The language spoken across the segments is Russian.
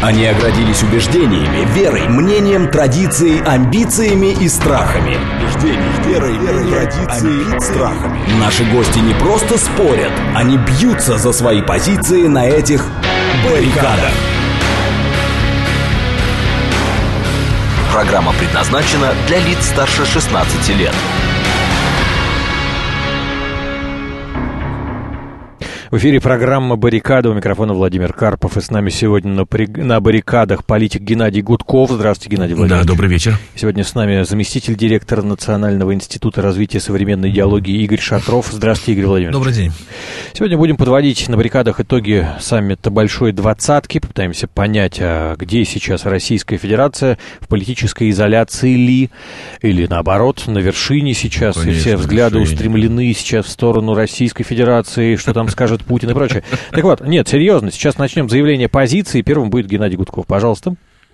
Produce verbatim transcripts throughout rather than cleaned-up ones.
Они оградились убеждениями, верой, мнением, традицией, амбициями и страхами. Убеждениями, верой, верой, традицией, страхами. Наши гости не просто спорят, они бьются за свои позиции на этих баррикадах. Программа предназначена для лиц старше шестнадцати лет. В эфире программа «Баррикада». У микрофона Владимир Карпов. И с нами сегодня на, при... на баррикадах политик Геннадий Гудков. Здравствуйте, Геннадий Владимирович. Да, добрый вечер. Сегодня с нами заместитель директора Национального института развития современной идеологии Игорь Шатров. Здравствуйте, Игорь Владимирович. Добрый день. Сегодня будем подводить на баррикадах итоги саммита Большой Двадцатки. Попытаемся понять, а где сейчас Российская Федерация, в политической изоляции ли, или наоборот, на вершине сейчас. Конечно, и все взгляды вершине. Устремлены сейчас в сторону Российской Федерации, что там скажет Путин и прочее. Так вот, нет, серьезно, сейчас начнем заявление позиции. Первым будет Геннадий Гудков. Пожалуйста.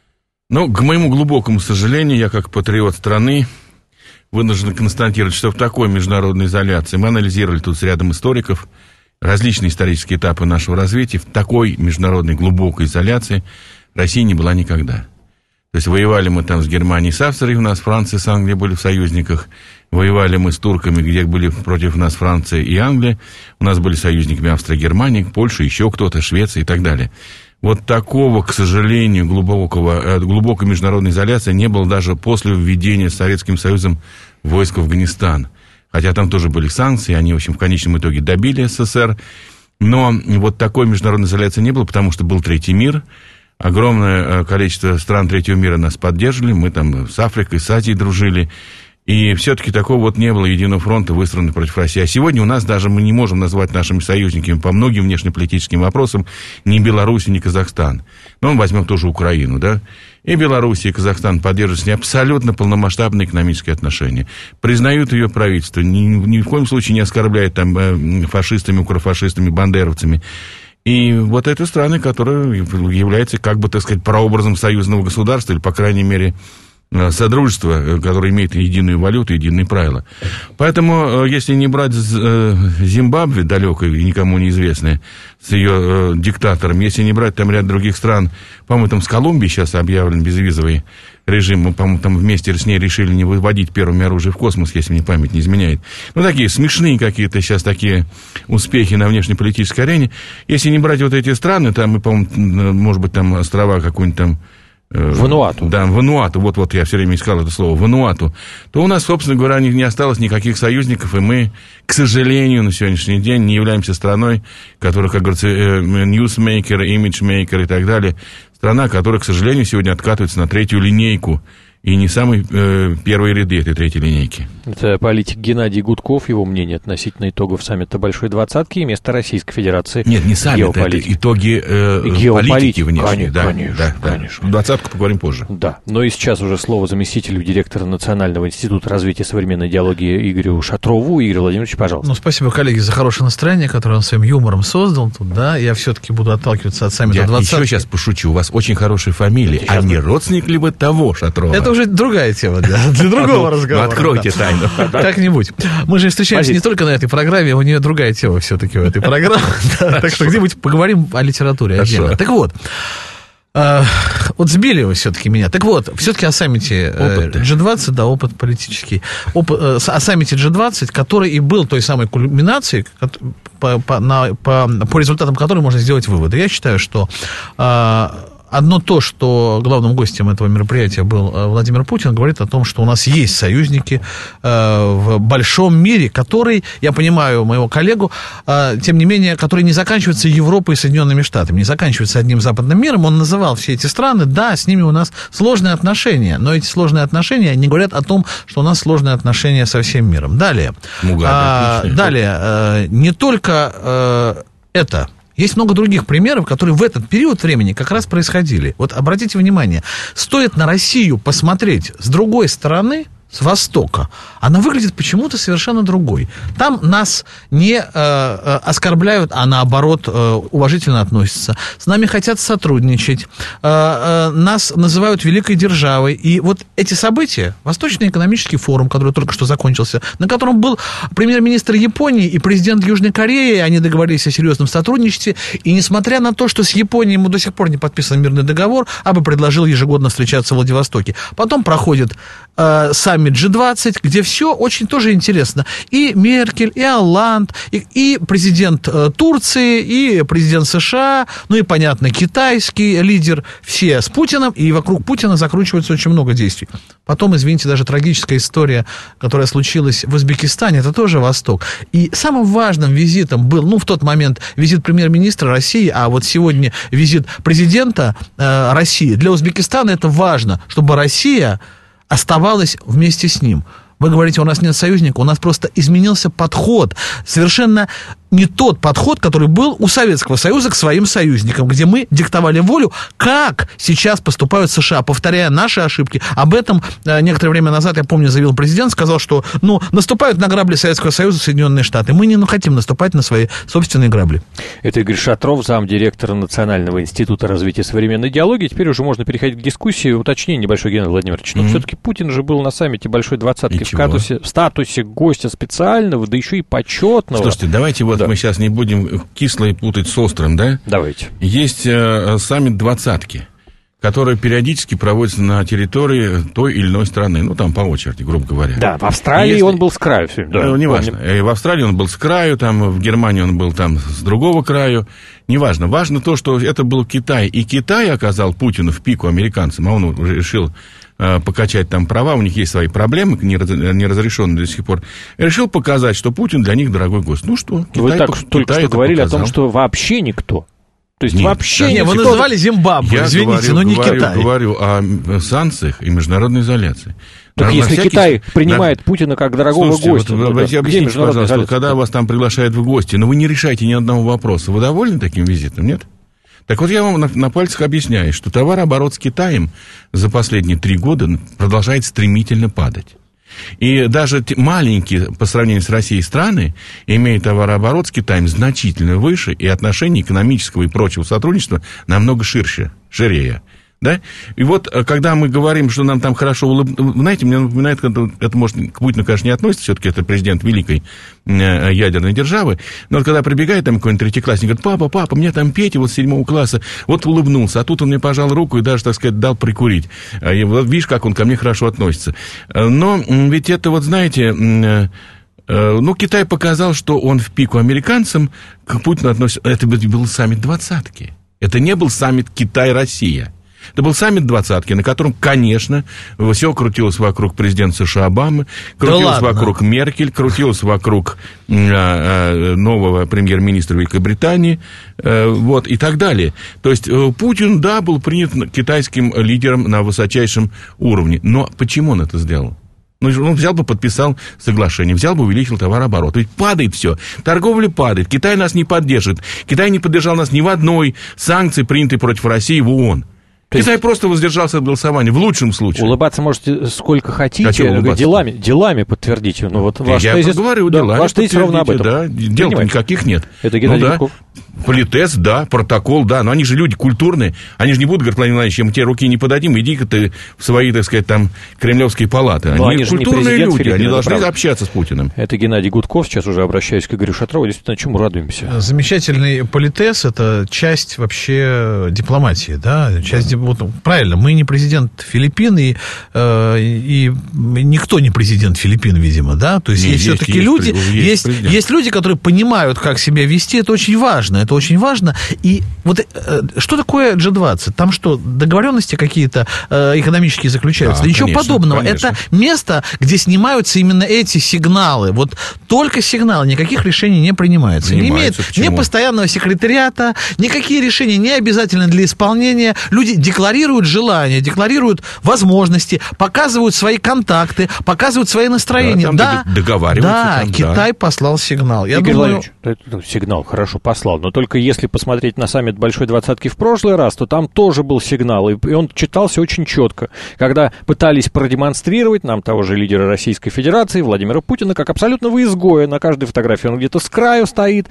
Ну, к моему глубокому сожалению, я как патриот страны вынужден констатировать, что в такой международной изоляции, мы анализировали тут с рядом историков различные исторические этапы нашего развития, в такой международной глубокой изоляции Россия не была никогда. То есть воевали мы там с Германией, с Австрией, у нас Франция с Англией были в союзниках. Воевали мы с турками, где были против нас Франция и Англия. У нас были союзниками Австрия, Германия, Польша, еще кто-то, Швеция и так далее. Вот такого, к сожалению, глубокого, глубокой международной изоляции не было даже после введения Советским Союзом войск в Афганистан. Хотя там тоже были санкции, они, в общем, в конечном итоге добили СССР. Но вот такой международной изоляции не было, потому что был третий мир. Огромное количество стран третьего мира нас поддерживали. Мы там с Африкой, с Азией дружили. И все-таки такого вот не было единого фронта, выстроенного против России. А сегодня у нас даже мы не можем назвать нашими союзниками по многим внешнеполитическим вопросам ни Белоруссию, ни Казахстан. Но мы возьмем тоже Украину, да? И Белоруссия, и Казахстан поддерживают с ней абсолютно полномасштабные экономические отношения. Признают ее правительство, ни, ни в коем случае не оскорбляют там фашистами, укрофашистами, бандеровцами. И вот это страны, которые являются, как бы, так сказать, прообразом союзного государства, или, по крайней мере, содружество, которое имеет единую валюту, единые правила. Поэтому, если не брать Зимбабве, далекое и никому неизвестное, с ее диктатором, если не брать там ряд других стран, по-моему, там с Колумбией сейчас объявлен безвизовый режим, мы, по-моему, там вместе с ней решили не выводить первыми оружие в космос, если мне память не изменяет. Ну, такие смешные какие-то сейчас такие успехи на внешнеполитической арене. Если не брать вот эти страны, там, мы, по-моему, может быть, там острова какой-нибудь там, Вануату. Да, Вануату, вот-вот я все время искал это слово, Вануату, то у нас, собственно говоря, не, не осталось никаких союзников, и мы, к сожалению, на сегодняшний день не являемся страной, которая, как говорится, ньюсмейкер, имиджмейкер и так далее, страна, которая, к сожалению, сегодня откатывается на третью линейку, и не самые э, первые ряды этой третьей линейки. Это политик Геннадий Гудков, его мнение относительно итогов саммита Большой Двадцатки и место Российской Федерации. Нет, не саммит, это итоги э, политики внешней. Конечно, да, конечно, да, конечно. Двадцатку поговорим позже. Да, но и сейчас уже слово заместителю директора Национального института развития современной идеологии Игорю Шатрову. Игорь Владимирович, пожалуйста. Ну, спасибо, коллеги, за хорошее настроение, которое он своим юмором создал тут, да. Я все-таки буду отталкиваться от саммита двадцатки. Я еще сейчас пошучу, у вас очень хорошая фамилия, а не родственник ли вы того Шатрова? Это уже другая тема. Да, для другого разговора. Ну, откройте да. тайну. Как-нибудь. Мы же встречаемся Позиция. Не только на этой программе, у нее другая тема все-таки в этой программе. Так что где-нибудь поговорим о литературе отдельно. Так вот, вот сбили вы все-таки меня. Так вот, все-таки о саммите джи двадцать, да, опыт политический. О саммите джи двадцать, который и был той самой кульминацией, по результатам которой можно сделать выводы. Я считаю, что... Одно то, что главным гостем этого мероприятия был Владимир Путин, говорит о том, что у нас есть союзники в большом мире, который, я понимаю моего коллегу, тем не менее, который не заканчивается Европой и Соединенными Штатами, не заканчивается одним западным миром. Он называл все эти страны, да, с ними у нас сложные отношения, но эти сложные отношения не говорят о том, что у нас сложные отношения со всем миром. Далее, Мугаbe, а, далее не только это... Есть много других примеров, которые в этот период времени как раз происходили. Вот обратите внимание, стоит на Россию посмотреть с другой стороны, с Востока, она выглядит почему-то совершенно другой. Там нас не э, э, оскорбляют, а наоборот э, уважительно относятся. С нами хотят сотрудничать. Э, э, нас называют великой державой. И вот эти события, Восточный экономический форум, который только что закончился, на котором был премьер-министр Японии и президент Южной Кореи, они договорились о серьезном сотрудничестве. И несмотря на то, что с Японией ему до сих пор не подписан мирный договор, Абе предложил ежегодно встречаться в Владивостоке. Потом проходит э, саммит джи двадцать, где все очень тоже интересно. И Меркель, и Олланд, и, и президент э, Турции, и президент США, ну и, понятно, китайский лидер, все с Путиным, и вокруг Путина закручивается очень много действий. Потом, извините, даже трагическая история, которая случилась в Узбекистане, это тоже Восток. И самым важным визитом был, ну, в тот момент визит премьер-министра России, а вот сегодня визит президента э, России. Для Узбекистана это важно, чтобы Россия оставалась вместе с ним. Вы говорите, у нас нет союзника, у нас просто изменился подход. Совершенно не тот подход, который был у Советского Союза к своим союзникам, где мы диктовали волю, как сейчас поступают США, повторяя наши ошибки. Об этом э, некоторое время назад, я помню, заявил президент, сказал, что ну, наступают на грабли Советского Союза Соединенные Штаты. Мы не ну, хотим наступать на свои собственные грабли. Это Игорь Шатров, замдиректора Национального института развития современной идеологии. Теперь уже можно переходить к дискуссии. Уточнение небольшое, Геннадий Владимирович. Mm-hmm. Все-таки Путин же был на саммите Большой Двадцатки в статусе, в статусе гостя специального, да еще и почетного. Слушайте, давайте вот да. мы сейчас не будем кислое путать с острым, да? Давайте. Есть э, саммит двадцатки, который периодически проводится на территории той или иной страны, ну, там по очереди, грубо говоря. Да, в Австралии Если... он был с краю. Да, ну, неважно. В Австралии он был с краю, там в Германии он был там с другого краю. Неважно. Важно то, что это был Китай. И Китай оказал Путину в пику американцам, а он уже решил э, покачать там права, у них есть свои проблемы, неразрешенные до сих пор. Решил показать, что Путин для них дорогой гость. Ну что, Китай, Вы так Китай только что говорили показал. о том, что вообще никто. То есть Нет, вообще... Нет, вы называли Зимбабве, я извините, говорю, но не говорю, Китай. говорю о санкциях и международной изоляции. Так на, если на всякий... Китай принимает на... Путина как дорогого Слушайте, гостя... Вот, ну, вы да. объясните, пожалуйста, вот, когда вас там приглашают в гости, но вы не решаете ни одного вопроса, вы довольны таким визитом, нет? Так вот я вам на, на пальцах объясняю, что товарооборот с Китаем за последние три года продолжает стремительно падать. И даже маленькие, по сравнению с Россией, страны имеют товарооборот с Китаем значительно выше, и отношения экономического и прочего сотрудничества намного ширше, ширее. Да? И вот, когда мы говорим, что нам там хорошо улыбнулся, знаете, мне напоминает, это, может, к Путину, конечно, не относится, все-таки это президент великой ядерной державы, но вот когда прибегает там какой-нибудь третьеклассник, говорит, папа, папа, мне там Петя вот с седьмого класса, вот улыбнулся, а тут он мне пожал руку и даже, так сказать, дал прикурить. И вот видишь, как он ко мне хорошо относится. Но ведь это вот, знаете... Ну, Китай показал, что он в пику американцам к Путину относится. Это был саммит двадцатки. Это не был саммит Китай-Россия. Это был саммит двадцатки, на котором, конечно, все крутилось вокруг президента США Обамы, крутилось да вокруг Меркель, крутилось вокруг э, э, нового премьер-министра Великобритании, э, вот, и так далее. То есть э, Путин, да, был принят китайским лидером на высочайшем уровне. Но почему он это сделал? Ну, он взял бы, подписал соглашение, взял бы, увеличил товарооборот. Ведь падает все. Торговля падает. Китай нас не поддержит. Китай не поддержал нас ни в одной санкции, принятой против России в ООН. То Китай есть... просто воздержался от голосования, в лучшем случае. Улыбаться можете сколько хотите, а делами, делами подтвердите. Ну, вот ваш я тезис, говорю, да, делами ваш тезис ровно об этом. Да, дел-то никаких нет. Это Геннадий ну, Гудков. Да. Политез, да, протокол, да, но они же люди культурные, они же не будут говорить, Владимир Владимирович, мы тебе руки не подадим, иди-ка ты в свои, так сказать, там, кремлевские палаты. Они, они культурные люди, Филиппин, они должны правда. общаться с Путиным. Это Геннадий Гудков, сейчас уже обращаюсь к Игорю Шатрову, действительно, чему радуемся? Замечательный политез, это часть вообще дипломатии, да, часть, вот, правильно, мы не президент Филиппин, и, э, и никто не президент Филиппин, видимо, да, то есть не, есть, есть все-таки есть, люди, есть, есть, есть люди, которые понимают, как себя вести, это очень важно, это очень важно. И вот э, что такое джи двадцать? Там что, договоренности какие-то э, экономические заключаются? Да, ничего конечно, подобного. Конечно. Это место, где снимаются именно эти сигналы. Вот только сигналы, никаких решений не принимается. Не имеет ни постоянного секретариата, никакие решения не обязательны для исполнения. Люди декларируют желания, декларируют возможности, показывают свои контакты, показывают свои настроения. Да, да, договариваются. Да, там, Китай да. послал сигнал. Я Игорь думаю... Владимирович, сигнал хорошо послал, но только только если посмотреть на саммит Большой Двадцатки в прошлый раз, то там тоже был сигнал, и, и он читался очень четко, когда пытались продемонстрировать нам того же лидера Российской Федерации, Владимира Путина, как абсолютного изгоя. На каждой фотографии он где-то с краю стоит.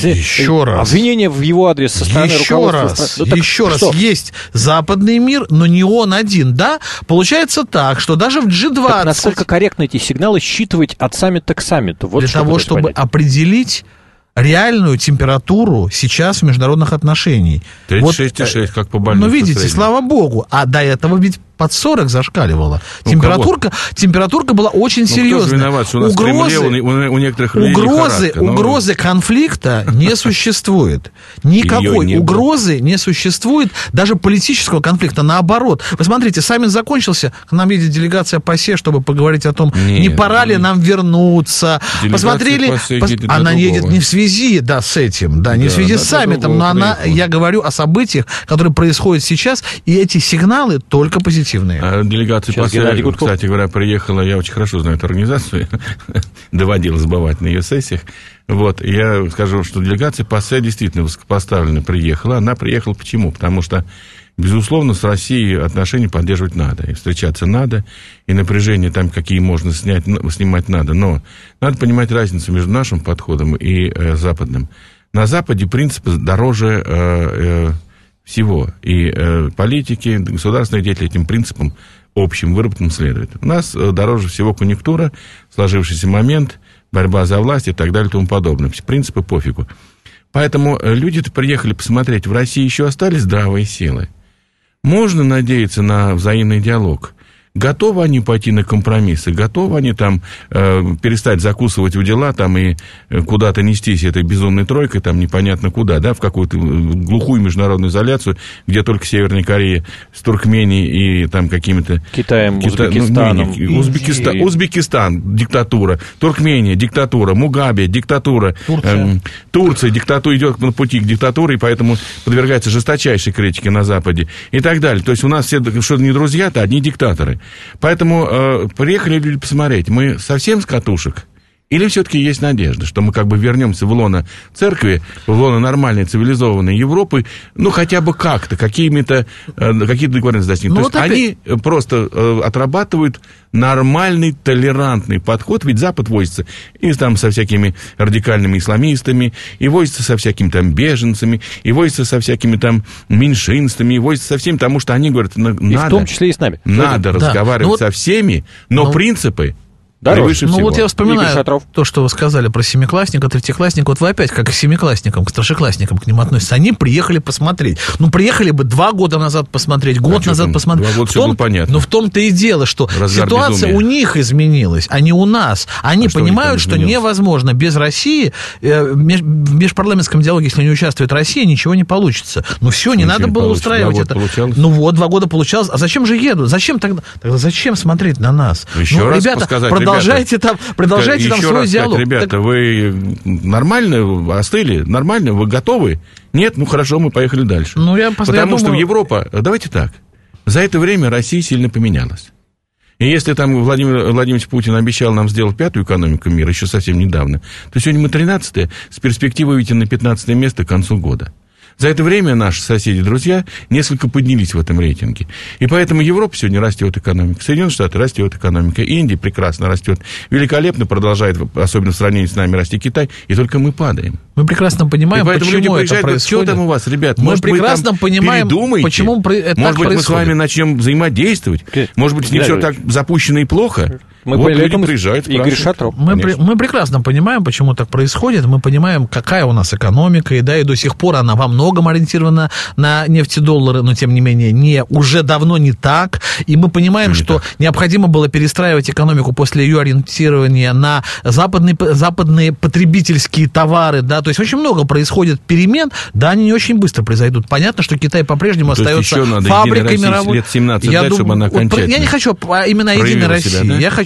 Еще раз. Обвинения в его адрес со стороны еще руководства. Раз, ну, так еще раз. что? Есть западный мир, но не он один, да? Получается так, что даже в джи двадцать... Так насколько корректно эти сигналы считывать от саммита к саммиту? Вот для того, чтобы понять. Определить реальную температуру сейчас в международных отношениях. тридцать шесть и шесть, вот, как по больнице. Ну, видите, среднем. Слава богу. А до этого ведь под сорок зашкаливала. Ну, температурка, температурка была очень ну, серьезная. Кто виноват, что у нас угрозы, в Кремле у, у некоторых людей угрозы, лихорадка, но... угрозы конфликта не существует. Никакой не угрозы было. Не существует, даже политического конфликта. Наоборот. Вы смотрите, саммит закончился, к нам едет делегация ПАСЕ, чтобы поговорить о том, нет, не пора ли нам вернуться. Посмотрели, пос... она едет не в связи да, с этим, да, не да, в связи с саммитом, но она, я говорю о событиях, которые происходят сейчас, и эти сигналы только позитивные. А делегация ПАСЕ, кстати говоря, приехала, я очень хорошо знаю эту организацию, доводилось бывать на ее сессиях. Вот, я скажу, что делегация ПАСЕ действительно высокопоставленно приехала. Она приехала почему? Потому что, безусловно, с Россией отношения поддерживать надо, и встречаться надо, и напряжение там, какие можно снять, снимать надо. Но надо понимать разницу между нашим подходом и э, западным. На Западе принципы дороже... Э, э, всего. И э, политики, государственные деятели этим принципам общим, выработанным следуют. У нас э, дороже всего конъюнктура, сложившийся момент, борьба за власть и так далее и тому подобное. Все принципы пофигу. Поэтому э, люди-то приехали посмотреть, в России еще остались здравые силы. Можно надеяться на взаимный диалог. Готовы они пойти на компромиссы, готовы они там э, перестать закусывать у дела там, и э, куда-то нестись этой безумной тройкой, там непонятно куда, да, в какую-то глухую международную изоляцию, где только Северная Корея с Туркменией и там какими-то... Китаем, Кита... Узбекистаном. Ну, не, не, Узбекистан, и... Узбекистан, диктатура, Туркмения, диктатура, Мугабе, диктатура, Турция, э, Турция диктатура, идет на пути к диктатуре, и поэтому подвергается жесточайшей критике на Западе и так далее. То есть у нас все, что не друзья-то, одни диктаторы. Поэтому э, приехали люди посмотреть, мы совсем с катушек? Или все-таки есть надежда, что мы как бы вернемся в лоно церкви, в лоно нормальной цивилизованной Европы, ну, хотя бы как-то, какими-то, э, какие-то договоренности достигнут. Ну, То вот есть опять... они просто э, отрабатывают нормальный, толерантный подход, ведь Запад возится и там со всякими радикальными исламистами, и возится со всякими там беженцами, и возится со всякими там меньшинствами, и возится со всеми, потому что они говорят, надо... И в том числе и с нами. Надо да. разговаривать ну, со всеми, но ну, принципы... Дороже. Ну, вот я вспоминаю то, что вы сказали про семиклассника, третьеклассника. Вот вы опять, как к семиклассникам, к старшеклассникам к ним относитесь. Они приехали посмотреть. Ну, приехали бы два года назад посмотреть, год а назад там, посмотреть. Два года все было понятно. Но в том-то и дело, что разгар ситуация безумия. У них изменилась, а не у нас. Они а понимают, что, что невозможно без России, э, в межпарламентском диалоге, если не участвует Россия, ничего не получится. Ну, все, не надо было устраивать это. Получалось? Ну, вот, два года получалось. А зачем же едут? Зачем тогда? Тогда зачем смотреть на нас? Еще ну, раз ребята, сказать, продолжайте там, продолжайте там свой диалог. Сказать, ребята, так... вы нормально остыли? Нормально? Вы готовы? Нет? Ну, хорошо, мы поехали дальше. Ну, я Потому я что думаю... Европа... Давайте так. За это время Россия сильно поменялась. И если там Владимир Владимирович Путин обещал нам сделать пятую экономику мира еще совсем недавно, то сегодня мы тринадцатая, с перспективой выйти на пятнадцатое место к концу года. За это время наши соседи-друзья несколько поднялись в этом рейтинге. И поэтому Европа сегодня растет экономика. Соединенные Штаты растет экономика. Индия прекрасно растет. Великолепно продолжает, особенно в сравнении с нами, расти Китай. И только мы падаем. Мы прекрасно понимаем, почему это происходит. Что там у вас, ребят? Мы может, прекрасно вы понимаем, передумаете? Почему это Может так быть, происходит. мы с вами начнем взаимодействовать? Может быть, не все так запущено и плохо? Мы вот люди приезжают, Игорь Шатров. Мы, при, мы прекрасно понимаем, почему так происходит. Мы понимаем, какая у нас экономика, и да, и до сих пор она во многом ориентирована на нефтедоллары, но тем не менее не, уже давно не так. И мы понимаем, не что так. Необходимо было перестраивать экономику после ее ориентирования на западные, западные потребительские товары. Да, то есть очень много происходит перемен, да, они не очень быстро произойдут. Понятно, что Китай по-прежнему то остается еще надо фабрикой мировой. Лет семнадцать я дать, думаю, чтобы она окончательно я не хочу именно о Единой России. Да? Я хочу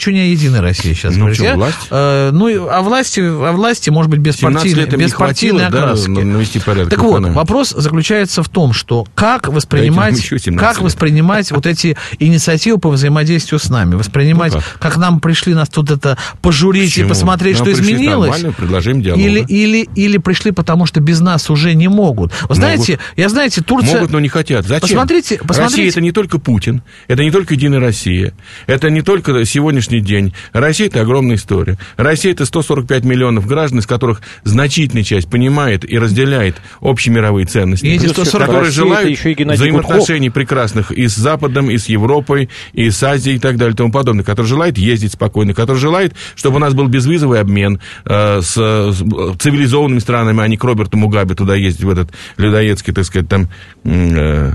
хочу не о Единой России сейчас ну, говорить. что, Я, власть? э, ну, о власти, о власти, может быть, без партийной, без партийной окраски. Да, навести порядок. Так вот, вопрос заключается в том, что как воспринимать, как воспринимать вот эти инициативы по взаимодействию с нами, воспринимать, ну, как? как нам пришли нас тут это пожурить Почему? и посмотреть, нам что изменилось, предложим диалога. Или, или, или пришли, потому что без нас уже не могут. Вы знаете, могут. я знаете, Турция... Могут, но не хотят. Зачем? Посмотрите, посмотрите. Россия — это не только Путин, это не только Единая Россия, это не только сегодняшний день. Россия — это огромная история. Россия — это сто сорок пять миллионов граждан, из которых значительная часть понимает и разделяет общемировые ценности, и сто сорок которые желают взаимоотношений прекрасных и с Западом, и с Европой, и с Азией, и так далее, и тому подобное, который желает ездить спокойно, который желает, чтобы у нас был безвизовый обмен э, с, с цивилизованными странами, а не к Роберту Мугабе туда ездить, в этот людоедский, так сказать, там... Э,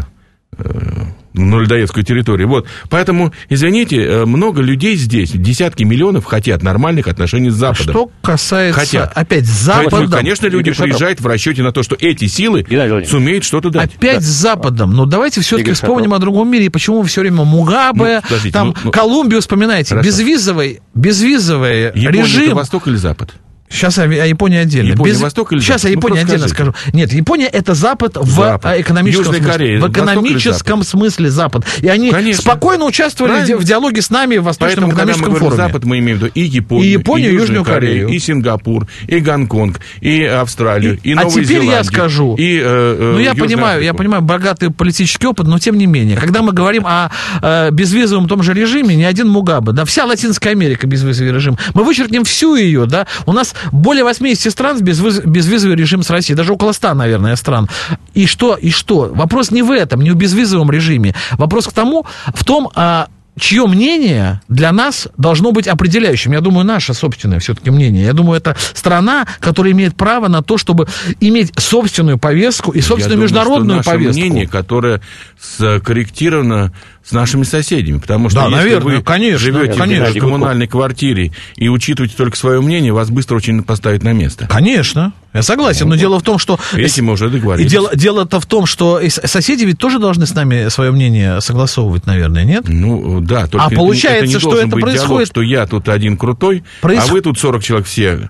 э, на людоедскую территорию. Вот. Поэтому, извините, много людей здесь, десятки миллионов, хотят нормальных отношений с Западом. А что касается, хотят. опять, с Западом... Поэтому, конечно, люди приезжают в расчете на то, что эти силы сумеют что-то дать. Опять да. с Западом. Но давайте все-таки вспомним Шатов. о другом мире. И почему вы все время Мугабе, ну, там, ну, Колумбию вспоминаете. Хорошо. Безвизовый, безвизовый Япония режим... это Восток или Запад? Сейчас о, о Японии отдельно. Япония, Без... Восток или Сейчас Запад? о Японии ну, отдельно скажу. Нет, Япония — это Запад, Запад. в экономическом, смысле. Корея, в экономическом смысле Запад. И они Конечно. спокойно участвовали Правильно. в диалоге с нами в Восточном Поэтому, экономическом форуме. Поэтому, Запад мы имеем в виду и Японию, и, Японию, и Южную, Южную Корею, Корею, и Сингапур, и Гонконг, и Австралию, и, и Новую Зеландию. А теперь Зеландию, я скажу. И, э, э, ну, я понимаю, Африку. я понимаю, богатый политический опыт, но тем не менее, когда мы говорим о э, безвизовом том же режиме, ни один Мугабе, да, вся Латинская Америка безвизовый режим, мы вычеркнем всю ее, да, у нас более восьмидесяти стран с безвиз... безвизовый режим с Россией, даже около ста, наверное, стран. И что, и что? Вопрос не в этом, не в безвизовом режиме. Вопрос к тому, в том, а, чье мнение для нас должно быть определяющим. Я думаю, наше собственное все-таки мнение. Я думаю, это страна, которая имеет право на то, чтобы иметь собственную повестку и собственную Я международную думаю, что повестку. Наше мнение, которое скорректировано с нашими соседями, потому что да, если наверное, вы конечно, живете конечно. в коммунальной квартире и учитываете только свое мнение, вас быстро очень поставят на место. Конечно, я согласен, ну, но дело в том, что... Этим мы уже договорились. И дело, дело-то в том, что соседи ведь тоже должны с нами свое мнение согласовывать, наверное, нет? Ну, да, только а это, получается, это не что должен это быть происходит... диалог, что я тут один крутой, Проис... а вы тут сорок человек все...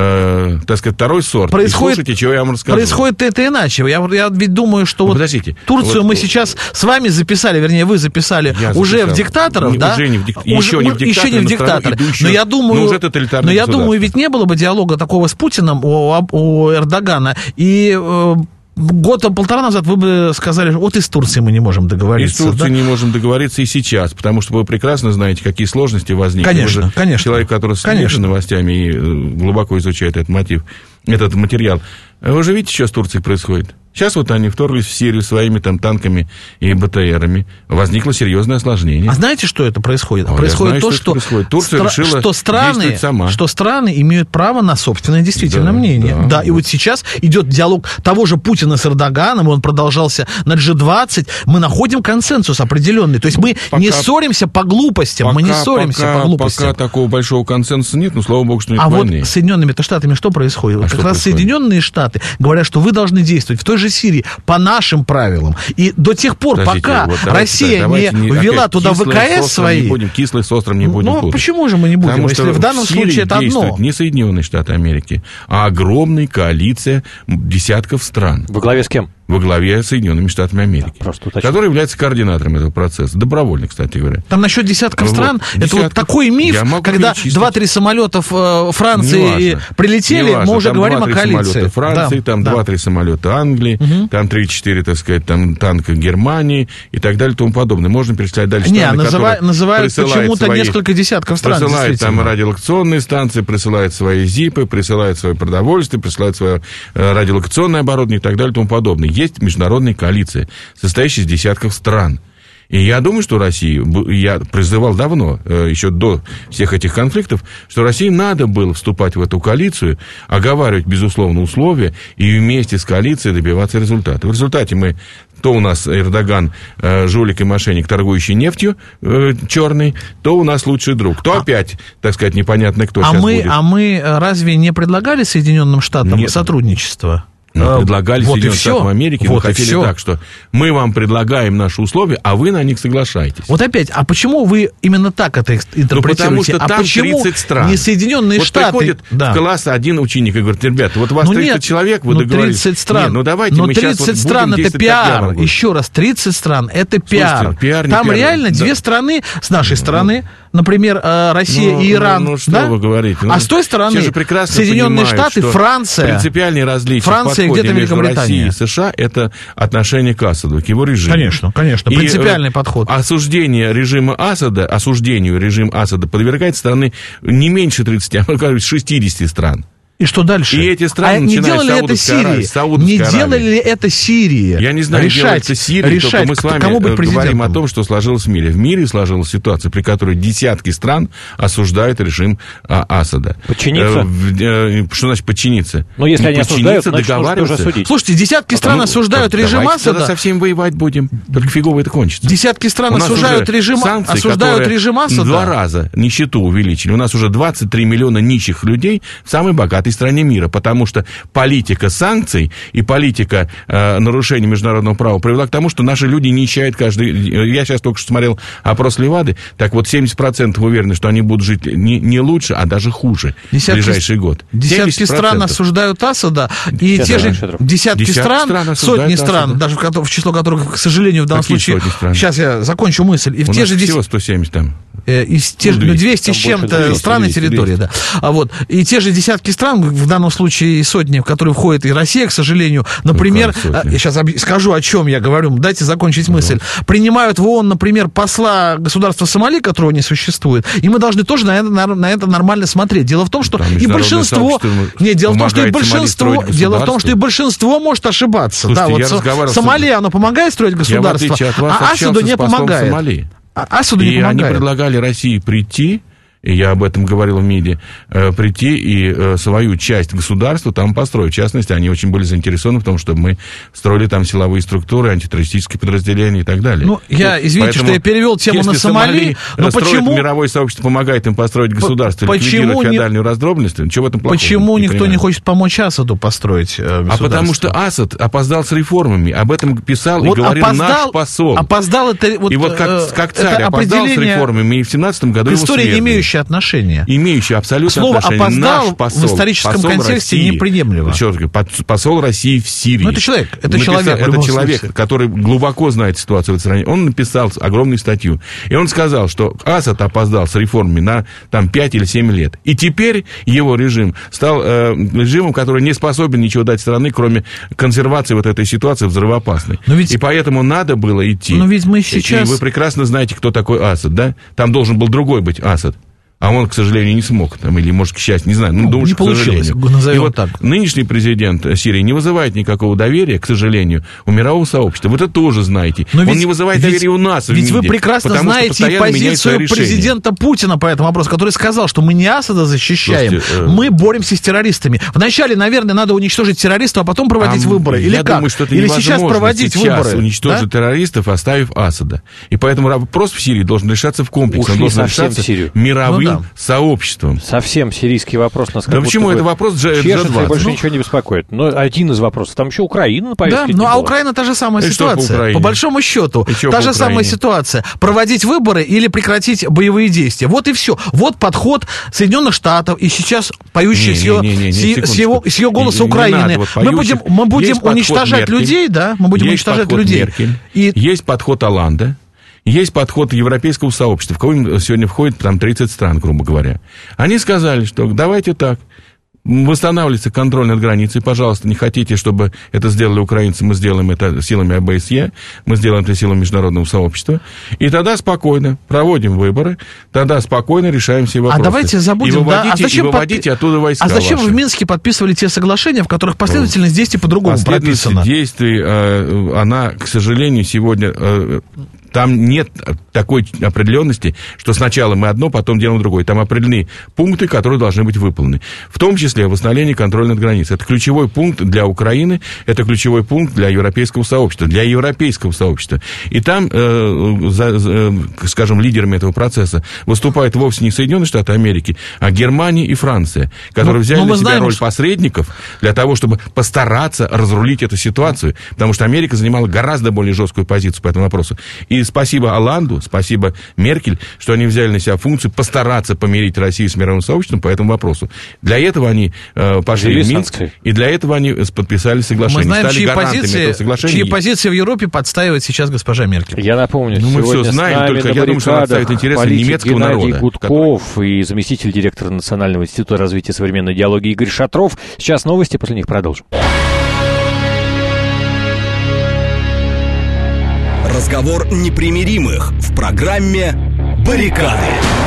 Э, так сказать, второй сорт. Происходит, и слушайте, чего я вам расскажу. Происходит это иначе. Я, я ведь думаю, что ну, вот подождите, Турцию вот, мы сейчас с вами записали, вернее, вы записали уже записал. в диктаторов, не, да? Уже не в, дик... уже, еще не в диктатор, еще не в диктатор. Но я думаю, но, уже но я думаю, ведь не было бы диалога такого с Путиным у, у Эрдогана. И... Э, Год-полтора назад вы бы сказали, вот и с Турцией мы не можем договориться. И с Турцией да? не можем договориться и сейчас, потому что вы прекрасно знаете, какие сложности возникли. Конечно, вы конечно. Человек, который следит за новостями и глубоко изучает этот мотив, этот материал. Вы же видите, что с Турцией происходит? Сейчас вот они вторглись в Сирию своими там танками и БТРами. Возникло серьезное осложнение. А знаете, что это происходит? А происходит знаю, то, что, что, что Турция стра- решила что, страны, сама. что страны имеют право на собственное действительно да, мнение. Да, да, и вот сейчас идет диалог того же Путина с Эрдоганом, он продолжался на джи двадцать. Мы находим консенсус определенный. То есть мы пока, не ссоримся по глупостям. Пока, мы не ссоримся пока, по глупостям. Пока такого большого консенсуса нет, но слава богу, что нет а войны. вот с Соединенными Штатами что происходит? А вот что как раз происходит? Соединенные Штаты говорят, что вы должны действовать в той же Сирии по нашим правилам. И до тех пор, Подождите, пока вот давайте, Россия давайте, не опять, ввела туда ВКС свои... Не будем, кислый с острым не будем. Ну, путать. почему же мы не будем, Потому если что в данном в Сирии случае это одно? Не Соединенные Штаты Америки, а огромная коалиция десятков стран. Во главе с кем? Во главе с Соединенными Штатами Америки, да, который является координатором этого процесса. Добровольно, кстати говоря. Там насчет десятков вот, стран, десятков. Это вот такой миф, когда два-три самолета Франции прилетели, неважно, мы уже говорим о коалиции. Самолета Франции, да, там да. два-три самолета Англии, угу. там три-четыре, так сказать, там танка Германии и так далее и тому подобное. Можно перечислять дальше Не, страны, называ, называют почему-то свои, несколько десятков стран. Присылают там радиолокационные станции, присылают свои зипы, присылают свое продовольствие, присылают свое радиолокационное оборудование и так далее и тому подобное. Есть международные коалиция, состоящая из десятков стран. И я думаю, что России, я призывал давно, еще до всех этих конфликтов, что России надо было вступать в эту коалицию, оговаривать, безусловно, условия и вместе с коалицией добиваться результата. В результате мы, то у нас Эрдоган жулик и мошенник, торгующий нефтью черный, то у нас лучший друг, то а, опять, так сказать, непонятно кто а сейчас мы, будет. А мы разве не предлагали Соединенным Штатам Нет. сотрудничество? Мы предлагали вот Соединенным Штатам Америки, вот мы хотели все. так, что мы вам предлагаем наши условия, а вы на них соглашаетесь. Вот опять, а почему вы именно так это интерпретируете? Ну, потому что а там почему тридцать стран. не Соединенные вот Штаты? приходит Да. в класс один ученик и говорит: ребята, вот у вас ну тридцать нет, человек, вы ну договорились. тридцать стран, Нет, ну давайте но мы тридцать сейчас вот стран будем это действовать, как я пиар. могу. Еще раз, тридцать стран это пиар. Слушайте, пиар, не Там пиар, реально да. две страны с нашей стороны, например, Россия Ну, и Иран. Ну, ну что да? вы говорите? Ну, а с той стороны все же прекрасно Соединенные понимают, Штаты, что Франция. Принципиальные различия Франция, в подходе где-то между Великобритания. Россией и США — это отношение к Асаду, к его режиму. Конечно, конечно, И, принципиальный э, подход. Осуждение режима Асада, осуждению режима Асада подвергает страны не меньше тридцати, а, кажется, шестидесяти стран. И что дальше? И эти страны, а не начиная делали с это Саудовской Аравии, Сирии? Саудовской Не Аравии. делали ли это Сирия? Я не знаю, решать, делает это Сирия, решать, только мы с вами кому быть говорим президентом. о том, что сложилось в мире. В мире сложилась ситуация, при которой десятки стран осуждают режим а, Асада. Подчиниться? Э, в, э, что значит подчиниться? Ну, если они осуждают, значит, нужно договариваться. тоже осудить. Слушайте, десятки стран Потому- осуждают так, режим давайте тогда Асада. со всеми воевать будем. Только фигово это кончится. Десятки стран У нас осуждают уже режим, санкции, осуждают которые режим Асада. в два раза нищету увеличили. У нас уже двадцать три миллиона нищих людей в самой богатой стране мира, потому что политика санкций и политика э, нарушения международного права привела к тому, что наши люди нищают каждый... Я сейчас только что смотрел опрос Левады, так вот семьдесят процентов уверены, что они будут жить не, не лучше, а даже хуже Десятки, в ближайший год. Десятки семьдесят стран процентов. осуждают Асада, и Сейчас те же Шедров. десятки, Десятки стран, стран осуждают сотни стран, Асада. даже в, кото- в число которых, к сожалению, в данном Какие случае... сотни стран? Сейчас я закончу мысль. И в У те нас же всего десять- сто семьдесят там. Э, из те, Ну, ну, двести. двести с Там чем-то больше двести, стран и двести, территории, да. А вот, и те же десятки стран, в данном случае и сотни, в которые входит и Россия, к сожалению, например, Ну, как сотни? я сейчас объ- скажу, о чем я говорю, дайте закончить мысль. Принимают в ООН, например, посла государства Сомали, которого не существует, и мы должны тоже на это, на, на это нормально смотреть. Дело в том, что Там и международное большинство... сообщество Нет, дело в том, что и помогает Сомали большинство... строить Дело в том, государство. что и большинство может ошибаться. Слушайте, да, вот я Со- разговаривал с- Сомали, оно помогает строить Я, в государство, отличие от вас, а общался Асаду не с послом помогает. Сомали. А Асаду не И они помогает. предлагали России прийти, и я об этом говорил в МИДе, э, прийти и э, свою часть государства там построить. В частности, они очень были заинтересованы в том, чтобы мы строили там силовые структуры, антитеррористические подразделения и так далее. Ну, я, извините, Поэтому, что я перевел тему если на Сомали, но строит, почему... мировое сообщество помогает им построить государство, почему ликвидировать не- феодальную раздробленность, ничего в этом плохого? Почему никто понимаю. не хочет помочь Асаду построить э, А государство? потому что Асад опоздал с реформами. Об этом писал вот и говорил опоздал, наш посол. Опоздал это... Вот, И вот как, э, как это царь опоздал с определение реформами, и в семнадцатом году к его истории, не свергли. имеющее отношения. Имеющий абсолютно Слово отношение. «опоздал» Наш посол, в историческом посол контексте России, неприемлемо. Еще раз говорю, под- посол России в Сирии. Ну, это человек, это Написал- человек, в Это любом человек, смысле. который глубоко знает ситуацию в этой стране. Он написал огромную статью. И он сказал, что Асад опоздал с реформами на там, пять или семь лет. И теперь его режим стал э, режимом, который не способен ничего дать стране, кроме консервации вот этой ситуации взрывоопасной. Но ведь- И поэтому надо было идти. Но ведь мы И- сейчас- И вы прекрасно знаете, кто такой Асад, да? Там должен был другой быть Асад. А он, к сожалению, не смог, там, или, может, к счастью, не знаю. Ну, Ну, думаю, не что, к получилось, сожалению. назовем И вот так. нынешний президент Сирии не вызывает никакого доверия, к сожалению, у мирового сообщества. Вы это тоже знаете. Но он ведь- не вызывает ведь- доверия у нас в Ведь вы МИДе, прекрасно потому что знаете и постоянно меняет свои позицию решения. президента Путина по этому вопросу, который сказал, что мы не Асада защищаем, Слушайте, э, мы боремся с террористами. Вначале, наверное, надо уничтожить террористов, а потом проводить А, выборы. Или я как? думаю, что это Или невозможно сейчас проводить сейчас выборы. уничтожить да? террористов, оставив Асада. И поэтому вопрос в Сирии должен решаться в комплексе. Он Ушли должен совсем решаться в Сирию. мировым Ну да. сообществом. Совсем сирийский вопрос нас как Да будто почему бы это вопрос джи чешется, и двадцать? больше Ну, ничего не беспокоит. Но один из вопросов. Там еще Украина на Да, повестке ну дня а была. Украина та же самая И что по ситуация. Украине? По большому счету, И что та по же самая Украине? ситуация. Проводить выборы или прекратить боевые действия. Вот и все. Вот подход Соединенных Штатов и сейчас поющий Не, с ее, не, не, не, с, секундочку. с его, с ее голоса Не- не Украины. надо вот мы поющих. будем, мы будем Есть подход уничтожать Меркель, людей, да? Мы будем есть уничтожать подход людей. Меркель, И есть подход Оланда, есть подход европейского сообщества, в кого сегодня входит там тридцать стран, грубо говоря. Они сказали, что давайте так, восстанавливается контроль над границей, пожалуйста, не хотите, чтобы это сделали украинцы, мы сделаем это силами А Бэ Эс Е, мы сделаем это силами международного сообщества, и тогда спокойно проводим выборы, тогда спокойно решаем все вопросы. А давайте забудем, и выводите, да? А зачем, и выводите подпи- оттуда войска а зачем ваши. вы в Минске подписывали те соглашения, в которых последовательность действий по-другому Последовательность прописана? действий, э, она, к сожалению, сегодня... э, Там нет такой определенности, что сначала мы одно, потом делаем другое. Там определены пункты, которые должны быть выполнены. В том числе восстановление контроля над границей. Это ключевой пункт для Украины, это ключевой пункт для европейского сообщества, для европейского сообщества. И там, э, за, за, скажем, лидерами этого процесса выступают вовсе не Соединенные Штаты Америки, а Германия и Франция, которые ну, взяли на себя знаем, роль что... посредников для того, чтобы постараться разрулить эту ситуацию. Потому что Америка занимала гораздо более жесткую позицию по этому вопросу. И спасибо Оланду, спасибо Меркель, что они взяли на себя функцию постараться помирить Россию с мировым сообществом по этому вопросу. Для этого они э, пошли Жили в Минск, санкции. И для этого они подписали соглашение. Мы знаем, стали чьи, позиции, чьи позиции в Европе подстаивает сейчас госпожа Меркель. Я напомню, ну, мы все знаем, только я думаю, что она отставит интересы немецкого Геннадий народа. Гудков который... и заместитель директора Национального института развития современной идеологии Игорь Шатров. Сейчас новости, после них продолжим. Разговор непримиримых в программе «Баррикады».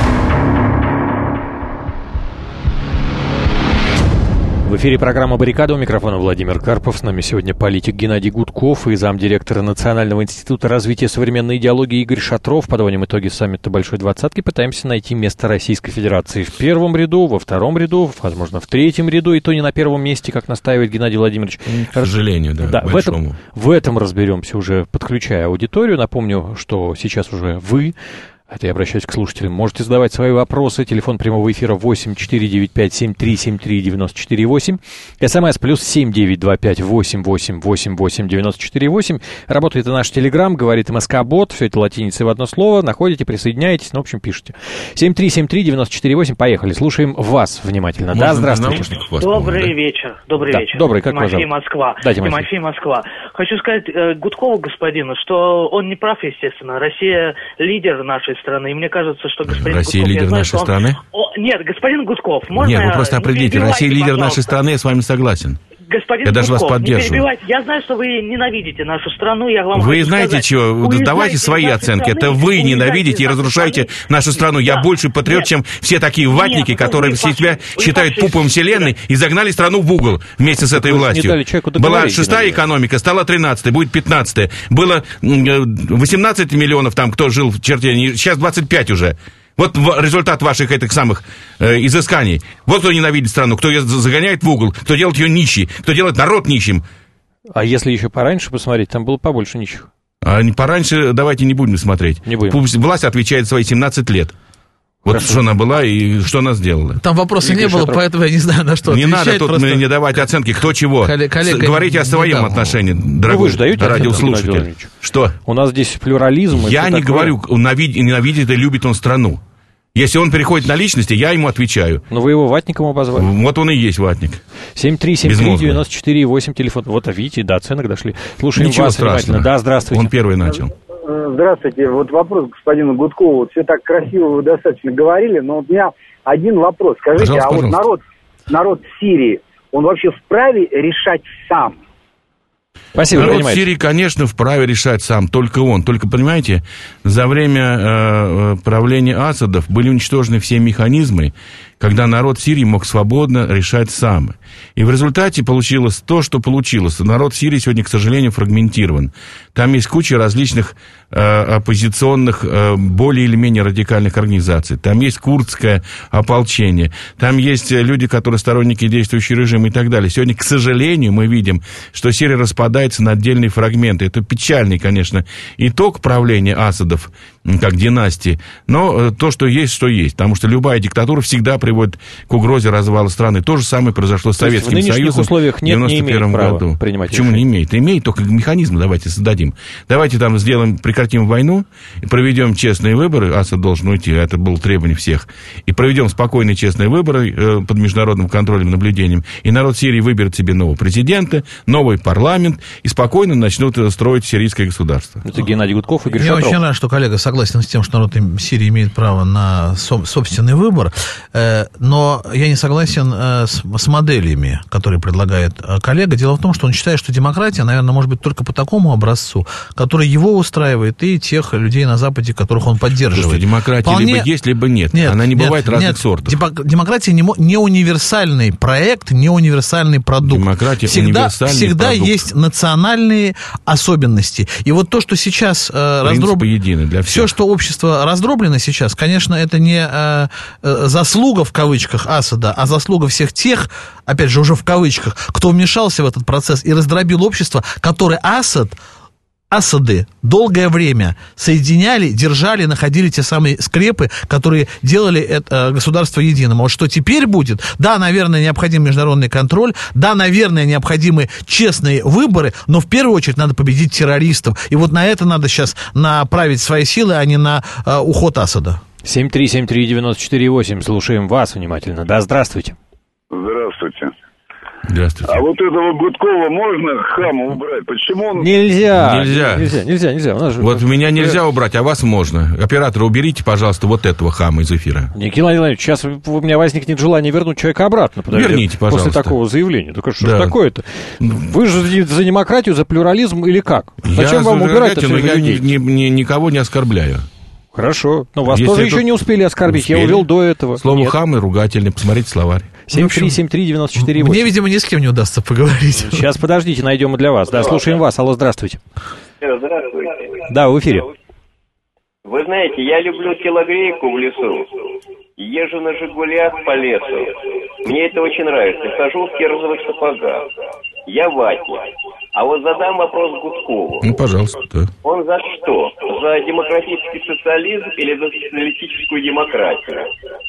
В эфире программа «Баррикада», у микрофона Владимир Карпов. С нами сегодня политик Геннадий Гудков и замдиректора Национального института развития современной идеологии Игорь Шатров. Подводим итоги саммита Большой Двадцатки. Пытаемся найти место Российской Федерации в первом ряду, во втором ряду, возможно, в третьем ряду, и то не на первом месте, как настаивает Геннадий Владимирович. К сожалению, да, да в, этом, в этом разберемся уже, подключая аудиторию. Напомню, что сейчас уже вы... Это я обращаюсь к слушателям. Можете задавать свои вопросы. Телефон прямого эфира восемь четыре девять пять семь три семь три девять четыре восемь. СМС плюс семь девять два пять восемь восемь восемь восемь девять четыре восемь. Работает и наш Телеграм, говорит МСК-бот. Все это латиницей в одно слово. Находите, присоединяйтесь. Ну, в общем, пишите. семь три семь три девять четыре восемь. Поехали. Слушаем вас внимательно. Можно да, здравствуйте. Добрый да? вечер. Добрый да, вечер. Добрый, как вас Тимофей, Москва. Да, Тимофей. Тимофей, Москва. Хочу сказать э, Гудкову господину, что он не прав, естественно. Россия лидер нашей страны. И мне кажется, что господин Россия Гудков... лидер знаю, нашей он... страны? О, нет, господин Гудков, можно... Нет, вы просто определите. Россия лидер пожалуйста. нашей страны, я с вами согласен. Господин я даже Гудков, вас поддерживаю. Я знаю, что вы ненавидите нашу страну. Я вам вы знаете сказать, что? Давайте свои оценки. Это вы ненавидите и разрушаете нашу страну. Я да. больше патриот, нет. чем все такие ватники, нет, которые себя считают пупом вселенной и загнали страну в угол вместе с этой вы властью. Была шестая экономика, стала тринадцатая, будет пятнадцатая. Было восемнадцать миллионов там, кто жил в черте, сейчас двадцать пять уже. Вот результат ваших этих самых э, изысканий. Вот кто ненавидит страну, кто ее загоняет в угол, кто делает ее нищей, кто делает народ нищим. А если еще пораньше посмотреть, там было побольше нищих. А пораньше давайте не будем смотреть. Не будем. Пусть власть отвечает свои семнадцать лет. Вот Хорошо. Что она была и что она сделала. Там вопросов не было, Шатров. Поэтому я не знаю, на что не отвечать. Не надо тут просто... не давать оценки, кто чего. Коллега, Говорите о своем дам. отношении, дорогой ну, вы же даете радиослушатель. Что? У нас здесь плюрализм. Я не такое. говорю, ненавидит, ненавидит и любит он страну. Если он переходит на личности, я ему отвечаю. Но вы его ватником обозвали. Вот он и есть ватник. семь три семь три девять четыре восемь телефон. Вот, видите, до оценок дошли. Слушаем Ничего вас страшного. внимательно. Да, здравствуйте. Он первый начал. Здравствуйте. Вот вопрос к господину Гудкову. Вот все так красиво вы достаточно говорили, но у меня один вопрос. Скажите, пожалуйста, а вот народ, народ Сирии, он вообще вправе решать сам? Спасибо, народ Сирии, конечно, вправе решать сам, только он. Только, понимаете, за время э, правления Асадов были уничтожены все механизмы, когда народ Сирии мог свободно решать сам. И в результате получилось то, что получилось. Народ Сирии сегодня, к сожалению, фрагментирован. Там есть куча различных э, оппозиционных, э, более или менее радикальных организаций. Там есть курдское ополчение. Там есть люди, которые сторонники действующего режима и так далее. Сегодня, к сожалению, мы видим, что Сирия распадается на отдельные фрагменты. Это печальный, конечно, итог правления Асадов, как династии. Но то, что есть, что есть. Потому что любая диктатура всегда приводит к угрозе развала страны. То же самое произошло с Советским Союзом условиях нет, в девяносто первом году. Почему решение? Не имеет? Имеет, только механизмы давайте создадим. Давайте там сделаем, прекратим войну, и проведем честные выборы. Асад должен уйти, это было требование всех. И проведем спокойные честные выборы э, под международным контролем, наблюдением. И народ Сирии выберет себе нового президента, новый парламент, и спокойно начнут строить сирийское государство. Это Геннадий Гудков, Игорь Шатров. Я очень рад, что коллега согласен с тем, что народ Сирии имеет право на собственный выбор. Но я не согласен с, с моделями, которые предлагает коллега. Дело в том, что он считает, что демократия, наверное, может быть только по такому образцу, который его устраивает, и тех людей на Западе, которых он поддерживает. Слушайте, демократия Вполне... либо есть, либо нет. нет Она не нет, бывает разных нет. сортов. Демократия не, не универсальный проект, не универсальный продукт. Демократия всегда, универсальный всегда продукт. Есть национальные особенности. И вот то, что сейчас э, раздроблено, для всех. Все, что общество раздроблено сейчас, конечно, это не э, э, заслуга в кавычках Асада, а заслуга всех тех, опять же, уже в кавычках, кто вмешался в этот процесс и раздробил общество, которое Асад Асады долгое время соединяли, держали, находили те самые скрепы, которые делали это государство единым. Вот что теперь будет? Да, наверное, необходим международный контроль, да, наверное, необходимы честные выборы, но в первую очередь надо победить террористов. И вот на это надо сейчас направить свои силы, а не на э, уход Асада. семь три семь три девять четыре восемь. Слушаем вас внимательно. Да, здравствуйте. Здравствуйте. Здравствуйте. А вот этого Гудкова можно хама убрать? Почему он... Нельзя. Нельзя. Нельзя, нельзя, нельзя. У нас же... Вот меня нельзя убрать, а вас можно. Оператора, уберите, пожалуйста, вот этого хама из эфира. Николай Владимирович, сейчас у меня возникнет желание вернуть человека обратно. Подожди, верните, пожалуйста. После такого заявления. Так что да. ж такое-то? Вы же за демократию, за плюрализм или как? Зачем я вам убирать это? Но я ни, ни, ни, никого не оскорбляю. Хорошо. Но вас Если тоже это... еще не успели оскорбить. Успели. Я увел до этого. Слово хам и ругательный. Посмотрите словарь. семь три семь три девять четыре восемь. Мне, видимо, ни с кем не удастся поговорить. Сейчас, подождите, найдем и для вас. Да, слушаем вас. Алло, здравствуйте. Здравствуйте. Да, в эфире. Вы знаете, я люблю телогрейку в лесу. Езжу на «Жигулях» по лесу. Мне это очень нравится. Хожу в кирзовых сапогах. Я ватник. А вот задам вопрос Гудкову. Ну, пожалуйста, да. Он за что? За демократический социализм или за социалистическую демократию?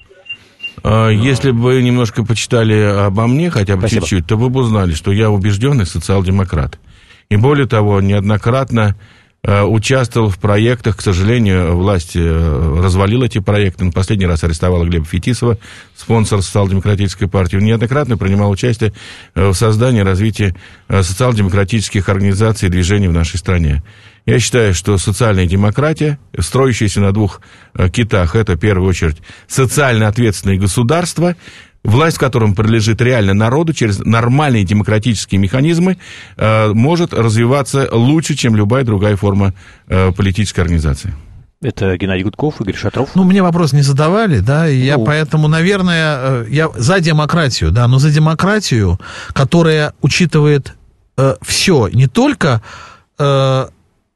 Если бы вы немножко почитали обо мне, хотя бы Спасибо. чуть-чуть, то вы бы узнали, что я убежденный социал-демократ. И более того, неоднократно э, участвовал в проектах. К сожалению, власть э, развалила эти проекты. На последний раз арестовала Глеба Фетисова, спонсор социал-демократической партии. Он неоднократно принимал участие э, в создании и развитии э, социал-демократических организаций и движений в нашей стране. Я считаю, что социальная демократия, строящаяся на двух э, китах, это, в первую очередь, социально ответственное государство, власть в котором принадлежит реально народу, через нормальные демократические механизмы, э, может развиваться лучше, чем любая другая форма э, политической организации. Это Геннадий Гудков, Игорь Шатров. Ну, мне вопрос не задавали, да, и я ну. поэтому, наверное, я за демократию, да, но за демократию, которая учитывает э, все, не только э,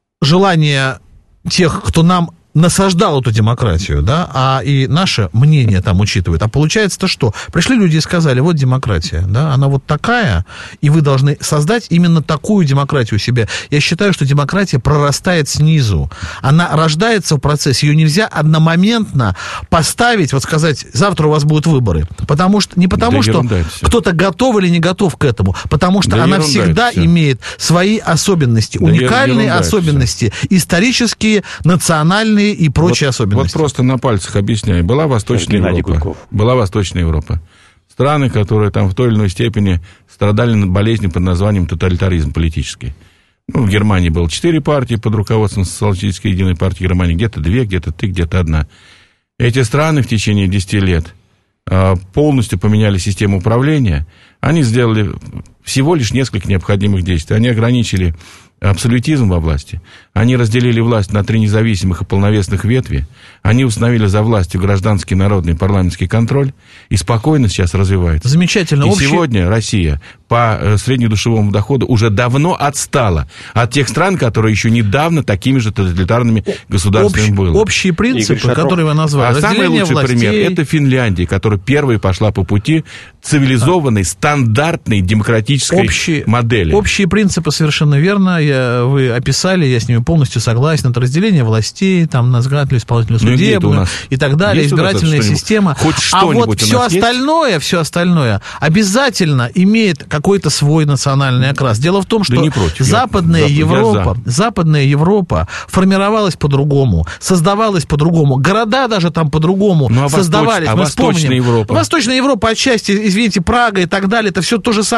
желание тех, кто нам насаждал эту демократию, да, а и наше мнение там учитывает. А получается-то что? Пришли люди и сказали, вот демократия, да, она вот такая, и вы должны создать именно такую демократию у себя. Я считаю, что демократия прорастает снизу. Она рождается в процессе, ее нельзя одномоментно поставить, вот сказать, завтра у вас будут выборы. Потому что, не потому, да что кто-то готов или не готов к этому, потому что да она всегда имеет свои особенности, да уникальные особенности, исторические, национальные и прочие вот, особенности. Вот просто на пальцах объясняю. Была Восточная Европа. Гудков. Была Восточная Европа. Страны, которые там в той или иной степени страдали от болезни под названием тоталитаризм политический. Ну, в Германии было четыре партии под руководством социалистической единой партии Германии. Где-то две, где-то три, где-то одна. Эти страны в течение десяти лет э, полностью поменяли систему управления. Они сделали всего лишь несколько необходимых действий. Они ограничили абсолютизм во власти. Они разделили власть на три независимых и полновесных ветви. Они установили за властью гражданский, народный и парламентский контроль. И спокойно сейчас развивается. Замечательно. И Общий... сегодня Россия по среднедушевому доходу уже давно отстала от тех стран, которые еще недавно такими же тоталитарными государствами Общ... были. Общие принципы, которые вы назвали. А самый лучший властей... пример – это Финляндия, которая первой пошла по пути цивилизованной, стандартной демократической общие... модели. Общие принципы совершенно верно. Я, вы описали, я с ними полностью согласен. Это разделение властей, там, законодательную, исполнительную, судебную и так далее, избирательная система. Хоть а вот все остальное, есть? все остальное обязательно имеет какой-то свой национальный окрас. Дело в том, что да против, Западная я, Европа, я Западная Европа формировалась по-другому, создавалась по-другому. Города даже там по-другому ну, а создавались. Восточ... А Мы Восточная вспомним. Европа? Восточная Европа отчасти, извините, Прага и так далее, это все то же самое, что Нет, и в Западной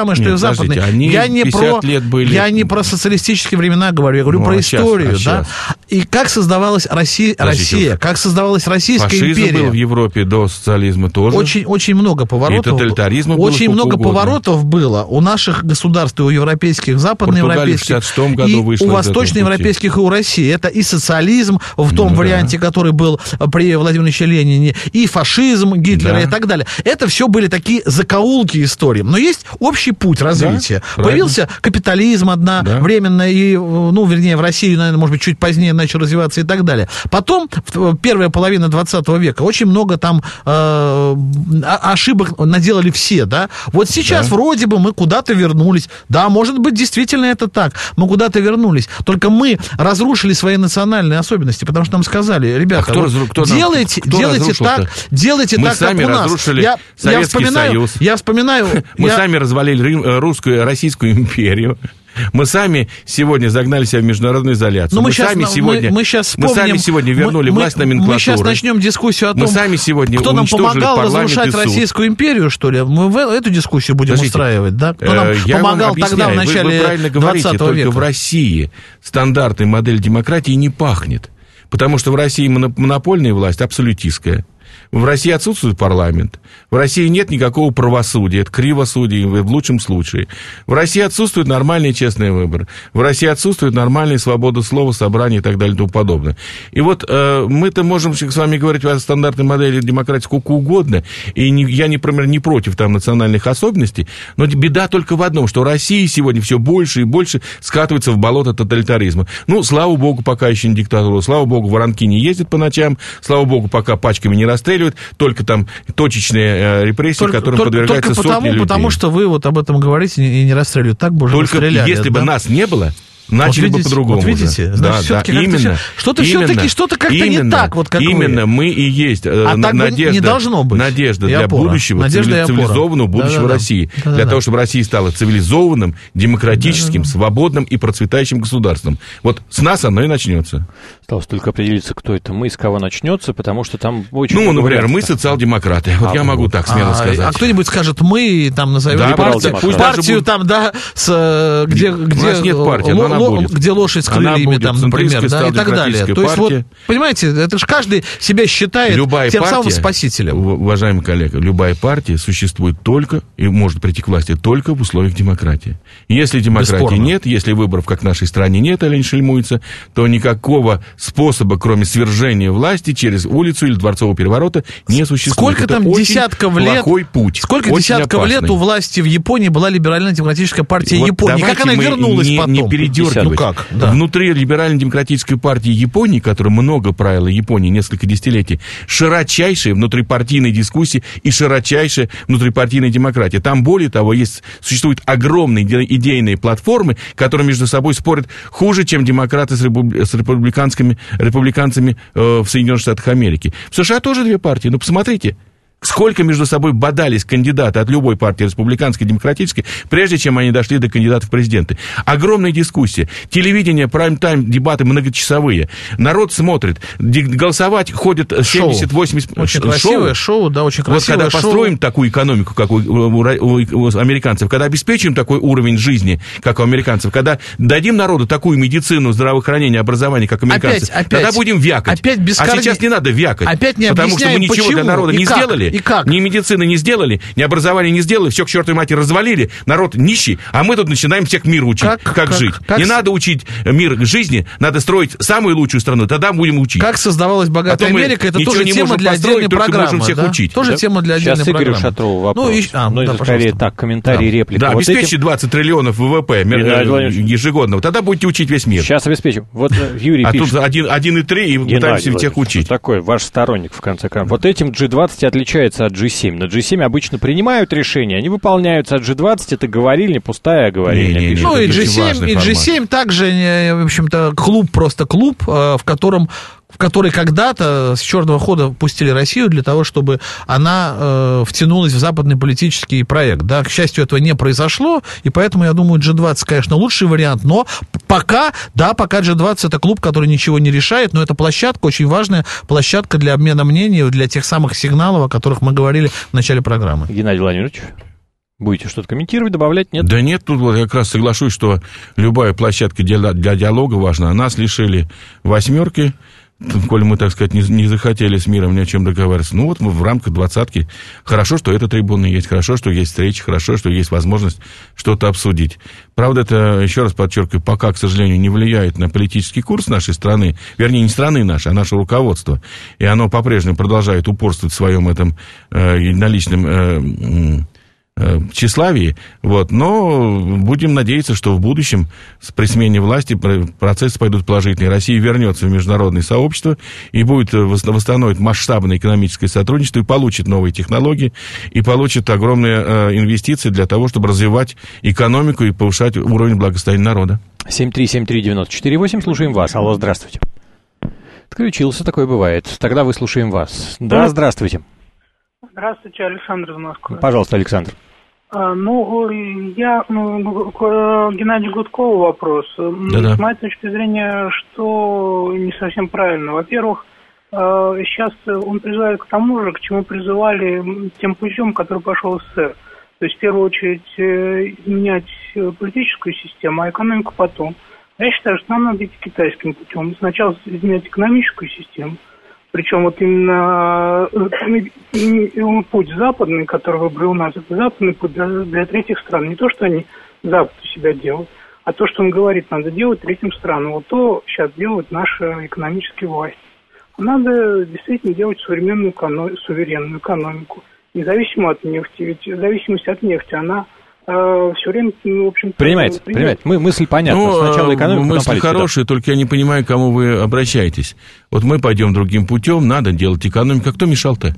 западные. Они я не про, лет были... я не про социалистические времена говорю, я говорю ну, про а историю, сейчас, а да. И как создавалась Россия, Россия, как создавалась Российская фашизм империя. Фашизм был в Европе до социализма тоже. Очень, очень много поворотов. И тоталитаризма было. Очень много угодно. поворотов было у наших государств, и у европейских, западноевропейских, в шестьдесят году и у восточноевропейских, и у России. Это и социализм в том ну, варианте, да. который был при Владимире Ильиче Ленине, и фашизм Гитлера, да. и так далее. Это все были такие закоулки истории. Но есть общий путь развития. Да, появился капитализм одновременно, да. и, ну, вернее, в России, наверное, может быть, чуть позднее начал развиваться и так далее. Потом, первая половина двадцатого века, очень много там э, ошибок наделали все, да. Вот сейчас да. вроде бы мы куда-то вернулись. Да, может быть, действительно это так. Мы куда-то вернулись. Только мы разрушили свои национальные особенности, потому что нам сказали, ребята, а кто, вот, кто делайте, кто делайте так, делайте мы так, как у нас. Мы сами разрушили я, Советский я вспоминаю, Союз. Я вспоминаю... Мы я... сами развалили русскую, Российскую империю. Мы сами сегодня загнали себя в международную изоляцию. Но мы, мы, сейчас, сами сегодня, мы, мы, сейчас вспомним, мы сами сегодня вернули мы, власть номенклатуры. Мы сейчас начнем дискуссию о том, мы сами сегодня кто нам помогал разрушать Российскую империю, что ли. Мы в эту дискуссию будем Подождите, устраивать, да? Кто нам я помогал тогда, в начале вы, вы правильно говорите, двадцатого века. Только в России стандартной модель демократии не пахнет. Потому что в России монопольная власть абсолютистская. В России отсутствует парламент. В России нет никакого правосудия. Это кривосудие в лучшем случае. В России отсутствует нормальный и честный выбор. В России отсутствует нормальная свобода слова, собрания и так далее и тому подобное. И вот э, мы-то можем с вами говорить о стандартной модели демократии сколько угодно. И не, я, например, не против там национальных особенностей. Но беда только в одном, что Россия сегодня все больше и больше скатывается в болото тоталитаризма. Ну, слава богу, пока еще не диктатура. Слава богу, воронки не ездят по ночам. Слава богу, пока пачками не расстреливают. Только там точечные э, репрессии, только, которым только, подвергаются только потому, сотни людей. Потому что вы вот об этом говорите и не расстреливают. Так бы уже только расстреляли. Если да? бы нас не было, начали вот видите, бы по-другому. Вот видите, значит, да, да, именно. Что-то именно, все-таки что-то как-то именно, не так, вот как именно вы. мы и есть а на, надежда, не должно быть. надежда для опора. будущего, надежда цивилизованного будущего да, России. Да, да, для да. того, чтобы Россия стала цивилизованным, демократическим, да, да, да. свободным и процветающим государством. Вот с нас оно и начнется. Осталось только определиться, кто это мы, с кого начнется, потому что там очень Ну, много например, вариантов. мы социал-демократы. Вот а, я могу так смело а, сказать. А кто-нибудь скажет мы, там назовем да, партию, пусть партию будет... там, да, с, где, где, у нас нет партии, но она будет. Где лошадь с крыльями, там, например, да, и так далее. То есть, вот, понимаете, это же каждый себя считает любая тем партия, самым спасителем. Уважаемый коллега, любая партия существует только и может прийти к власти только в условиях демократии. Если демократии Бесспорно. нет, если выборов, как в нашей стране, нет, или не шельмуется, то никакого способа, кроме свержения власти через улицу или дворцового переворота, не существует. Сколько это там десятков лет, путь, сколько десятков лет у власти в Японии была либерально-демократическая партия вот Японии? Как она вернулась не, потом? Не передергивать. Ну как? Да. Внутри либерально-демократической партии Японии, которая много правила Японии несколько десятилетий, широчайшая внутрипартийная дискуссия и широчайшая внутрипартийная демократия. Там, более того, есть, существуют огромные идейные платформы, которые между собой спорят хуже, чем демократы с, републи... с республиканскими... республиканцами э, в Соединенных Штатах Америки. В США тоже две партии, но посмотрите. Сколько между собой бодались кандидаты от любой партии, республиканской, демократической, прежде чем они дошли до кандидатов в президенты. Огромная дискуссия. Телевидение, прайм-тайм, дебаты многочасовые. Народ смотрит. Голосовать ходят семьдесят-восемьдесят... Очень шоу. красивое шоу, да, очень красивое Вот когда шоу. построим такую экономику, как у, у, у, у американцев, когда обеспечим такой уровень жизни, как у американцев, когда дадим народу такую медицину, здравоохранение, образование, как американцы, опять, тогда опять, будем вякать. Опять бескорни... А сейчас не надо вякать. Опять не потому что мы ничего почему для народа не как? сделали. И как? Ни медицины не сделали, ни образования не сделали, все к чертовой матери развалили, народ нищий, а мы тут начинаем всех мир учить, как, как, как жить. Как... Не надо учить мир жизни, надо строить самую лучшую страну, тогда будем учить. Как создавалась богатая а Америка, это тоже тема для отдельной программы. Всех да? учить. Тоже да? тема для отдельной Сейчас программы. Игорю Шатрову вопрос. Ну, и... а, ну, да, скорее так, комментарий, да. реплика. Да, вот обеспечьте этим... двадцать триллионов ВВП ежегодного, тогда будете учить весь мир. Сейчас обеспечим. Вот Юрий а пишет. А тут один и три, и пытаемся всех учить. Такой ваш сторонник, в конце концов. Вот этим джи двадцать отличается от джи семь. На джи семь обычно принимают решения, они выполняются, а джи двадцать это говорильня, пустая говорильня. Ну и джи семь, и джи семь также, в общем-то, клуб, просто клуб, в котором в который когда-то с черного хода пустили Россию для того, чтобы она э, втянулась в западный политический проект. Да? К счастью, этого не произошло, и поэтому, я думаю, джи двадцать, конечно, лучший вариант, но пока, да, пока джи двадцать это клуб, который ничего не решает, но это площадка, очень важная площадка для обмена мнений, для тех самых сигналов, о которых мы говорили в начале программы. Геннадий Владимирович? Будете что-то комментировать, добавлять? Нет? Да нет, тут вот я как раз соглашусь, что любая площадка для, для диалога важна. Нас лишили восьмерки, коль мы, так сказать, не, не захотели с миром ни о чем договариваться. Ну вот мы в рамках двадцатки. Хорошо, что эта трибуна есть, хорошо, что есть встречи, хорошо, что есть возможность что-то обсудить. Правда, это, еще раз подчеркиваю, пока, к сожалению, не влияет на политический курс нашей страны, вернее, не страны нашей, а нашего руководства. И оно по-прежнему продолжает упорствовать в своем этом э, единоличном э, тщеславии, вот, но будем надеяться, что в будущем при смене власти процессы пойдут положительные. Россия вернется в международное сообщество и будет восстановить масштабное экономическое сотрудничество и получит новые технологии, и получит огромные э, инвестиции для того, чтобы развивать экономику и повышать уровень благосостояния народа. семь три семь три девять четыре восемь, слушаем вас. Алло, здравствуйте. Отключился, такое бывает. Тогда выслушаем вас. Да, здравствуйте. Здравствуйте, Александр из Москвы. Пожалуйста, Александр. А, ну, я, ну, к Геннадию Гудкову вопрос. Да-да. С моей точки зрения, что не совсем правильно. Во-первых, сейчас он призывает к тому же, к чему призывали тем путем, который пошел СССР. То есть, в первую очередь, изменять политическую систему, а экономику потом. Я считаю, что нам надо идти китайским путем. Сначала изменять экономическую систему. Причем вот именно путь западный, который выбрал у нас, это западный путь для, для третьих стран. Не то, что они Запад у себя делают, а то, что он говорит, надо делать третьим странам. Вот то сейчас делают наши экономические власти. Надо действительно делать современную, суверенную экономику, независимо от нефти. Ведь зависимость от нефти, она э, все время, ну, в общем-то... Принимается, принимается. Мы, мысль понятна. Ну, сначала экономика, мысль политика, хорошая, да. Только я не понимаю, к кому вы обращаетесь. Вот мы пойдем другим путем, надо делать экономику. А кто мешал-то?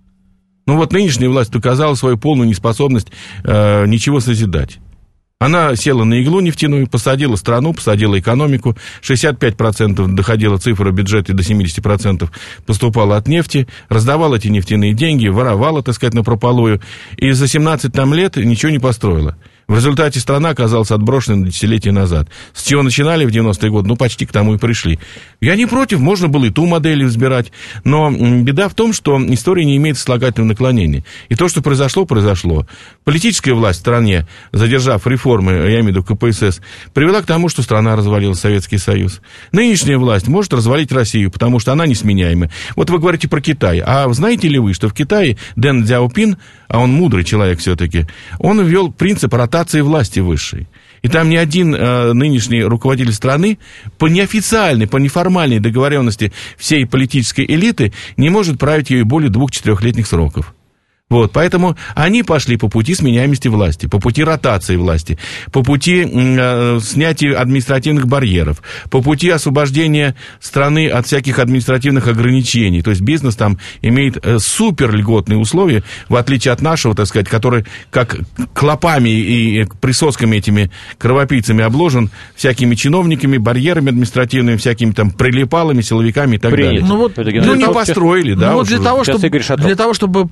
Ну, вот нынешняя власть доказала свою полную неспособность э, ничего созидать. Она села на иглу нефтяную, посадила страну, посадила экономику. шестьдесят пять процентов доходила цифра бюджета, до семьдесят процентов поступала от нефти. Раздавала эти нефтяные деньги, воровала, так сказать, напропалую. И за семнадцать там лет ничего не построила. В результате страна оказалась отброшена десятилетия назад. С чего начинали в девяностые годы? Ну, почти к тому и пришли. Я не против, можно было и ту модель избирать. Но беда в том, что история не имеет сослагательного наклонения. И то, что произошло, произошло. Политическая власть в стране, задержав реформы, я имею в виду ка пэ эс эс, привела к тому, что страна развалилась, Советский Союз. Нынешняя власть может развалить Россию, потому что она несменяемая. Вот вы говорите про Китай. А знаете ли вы, что в Китае Дэн Цзяопин, а он мудрый человек все-таки, он ввел принцип ротации власти высшей. И там ни один э, нынешний руководитель страны по неофициальной, по неформальной договоренности всей политической элиты не может править ее более двух-четырехлетних сроков. Вот, поэтому они пошли по пути сменяемости власти, по пути ротации власти, по пути э, снятия административных барьеров, по пути освобождения страны от всяких административных ограничений. То есть бизнес там имеет э, супер льготные условия, в отличие от нашего, так сказать, который как клопами и присосками этими кровопийцами обложен всякими чиновниками, барьерами административными, всякими там прилипалами, силовиками и так Принято. далее. Ну, вот, ну не построили, да. Ну, вот для того, чтобы, для того, чтобы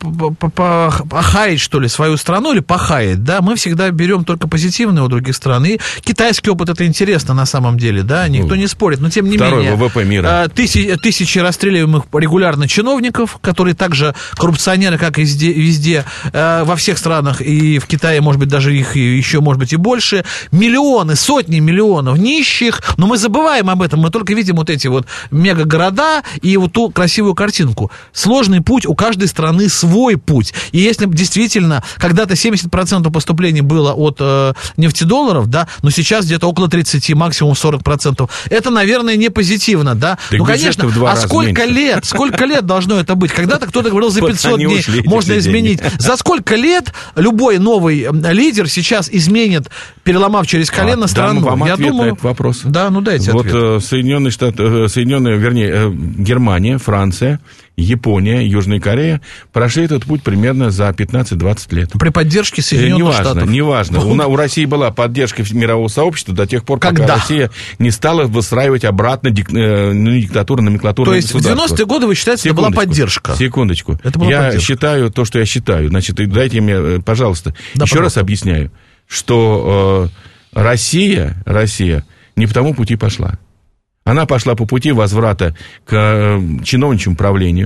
похаять, что ли, свою страну или похаять, да, мы всегда берем только позитивные у других стран. И китайский опыт, это интересно на самом деле, да, никто не спорит, но тем не Второй менее... вэ вэ пэ мира. Тысячи, тысячи расстреливаемых регулярно чиновников, которые также коррупционеры, как и везде, везде, во всех странах, и в Китае, может быть, даже их еще, может быть, и больше. Миллионы, сотни миллионов нищих, но мы забываем об этом, мы только видим вот эти вот мегагорода и вот ту красивую картинку. Сложный путь, у каждой страны свой путь. И если действительно когда-то семьдесят процентов поступлений было от э, нефтедолларов, да, но сейчас где-то около тридцать, максимум сорок процентов, это, наверное, не позитивно, да. Так ну, конечно, а сколько меньше. лет, сколько лет должно это быть? Когда-то кто-то говорил, за пятьсот дней можно изменить. За сколько лет любой новый лидер сейчас изменит, переломав через колено а, страну? Дам вам Я ответ думаю, на этот вопрос. Да, ну дайте вот, ответ. Вот Соединенные Штаты, Соединенные, вернее, Германия, Франция, Япония, Южная Корея прошли этот путь примерно за пятнадцать-двадцать лет. При поддержке Соединенных неважно, Штатов. Неважно, неважно. У, у России была поддержка мирового сообщества до тех пор, Когда? пока Россия не стала выстраивать обратно дик, э, диктатуру, номенклатуру. То есть в девяностые годы, вы считаете, это была поддержка? Секундочку. Это была я поддержка. считаю то, что я считаю. Значит, дайте мне, пожалуйста, да, еще пожалуйста. раз объясняю, что э, Россия, Россия не по тому пути пошла. Она пошла по пути возврата к чиновничьему правлению.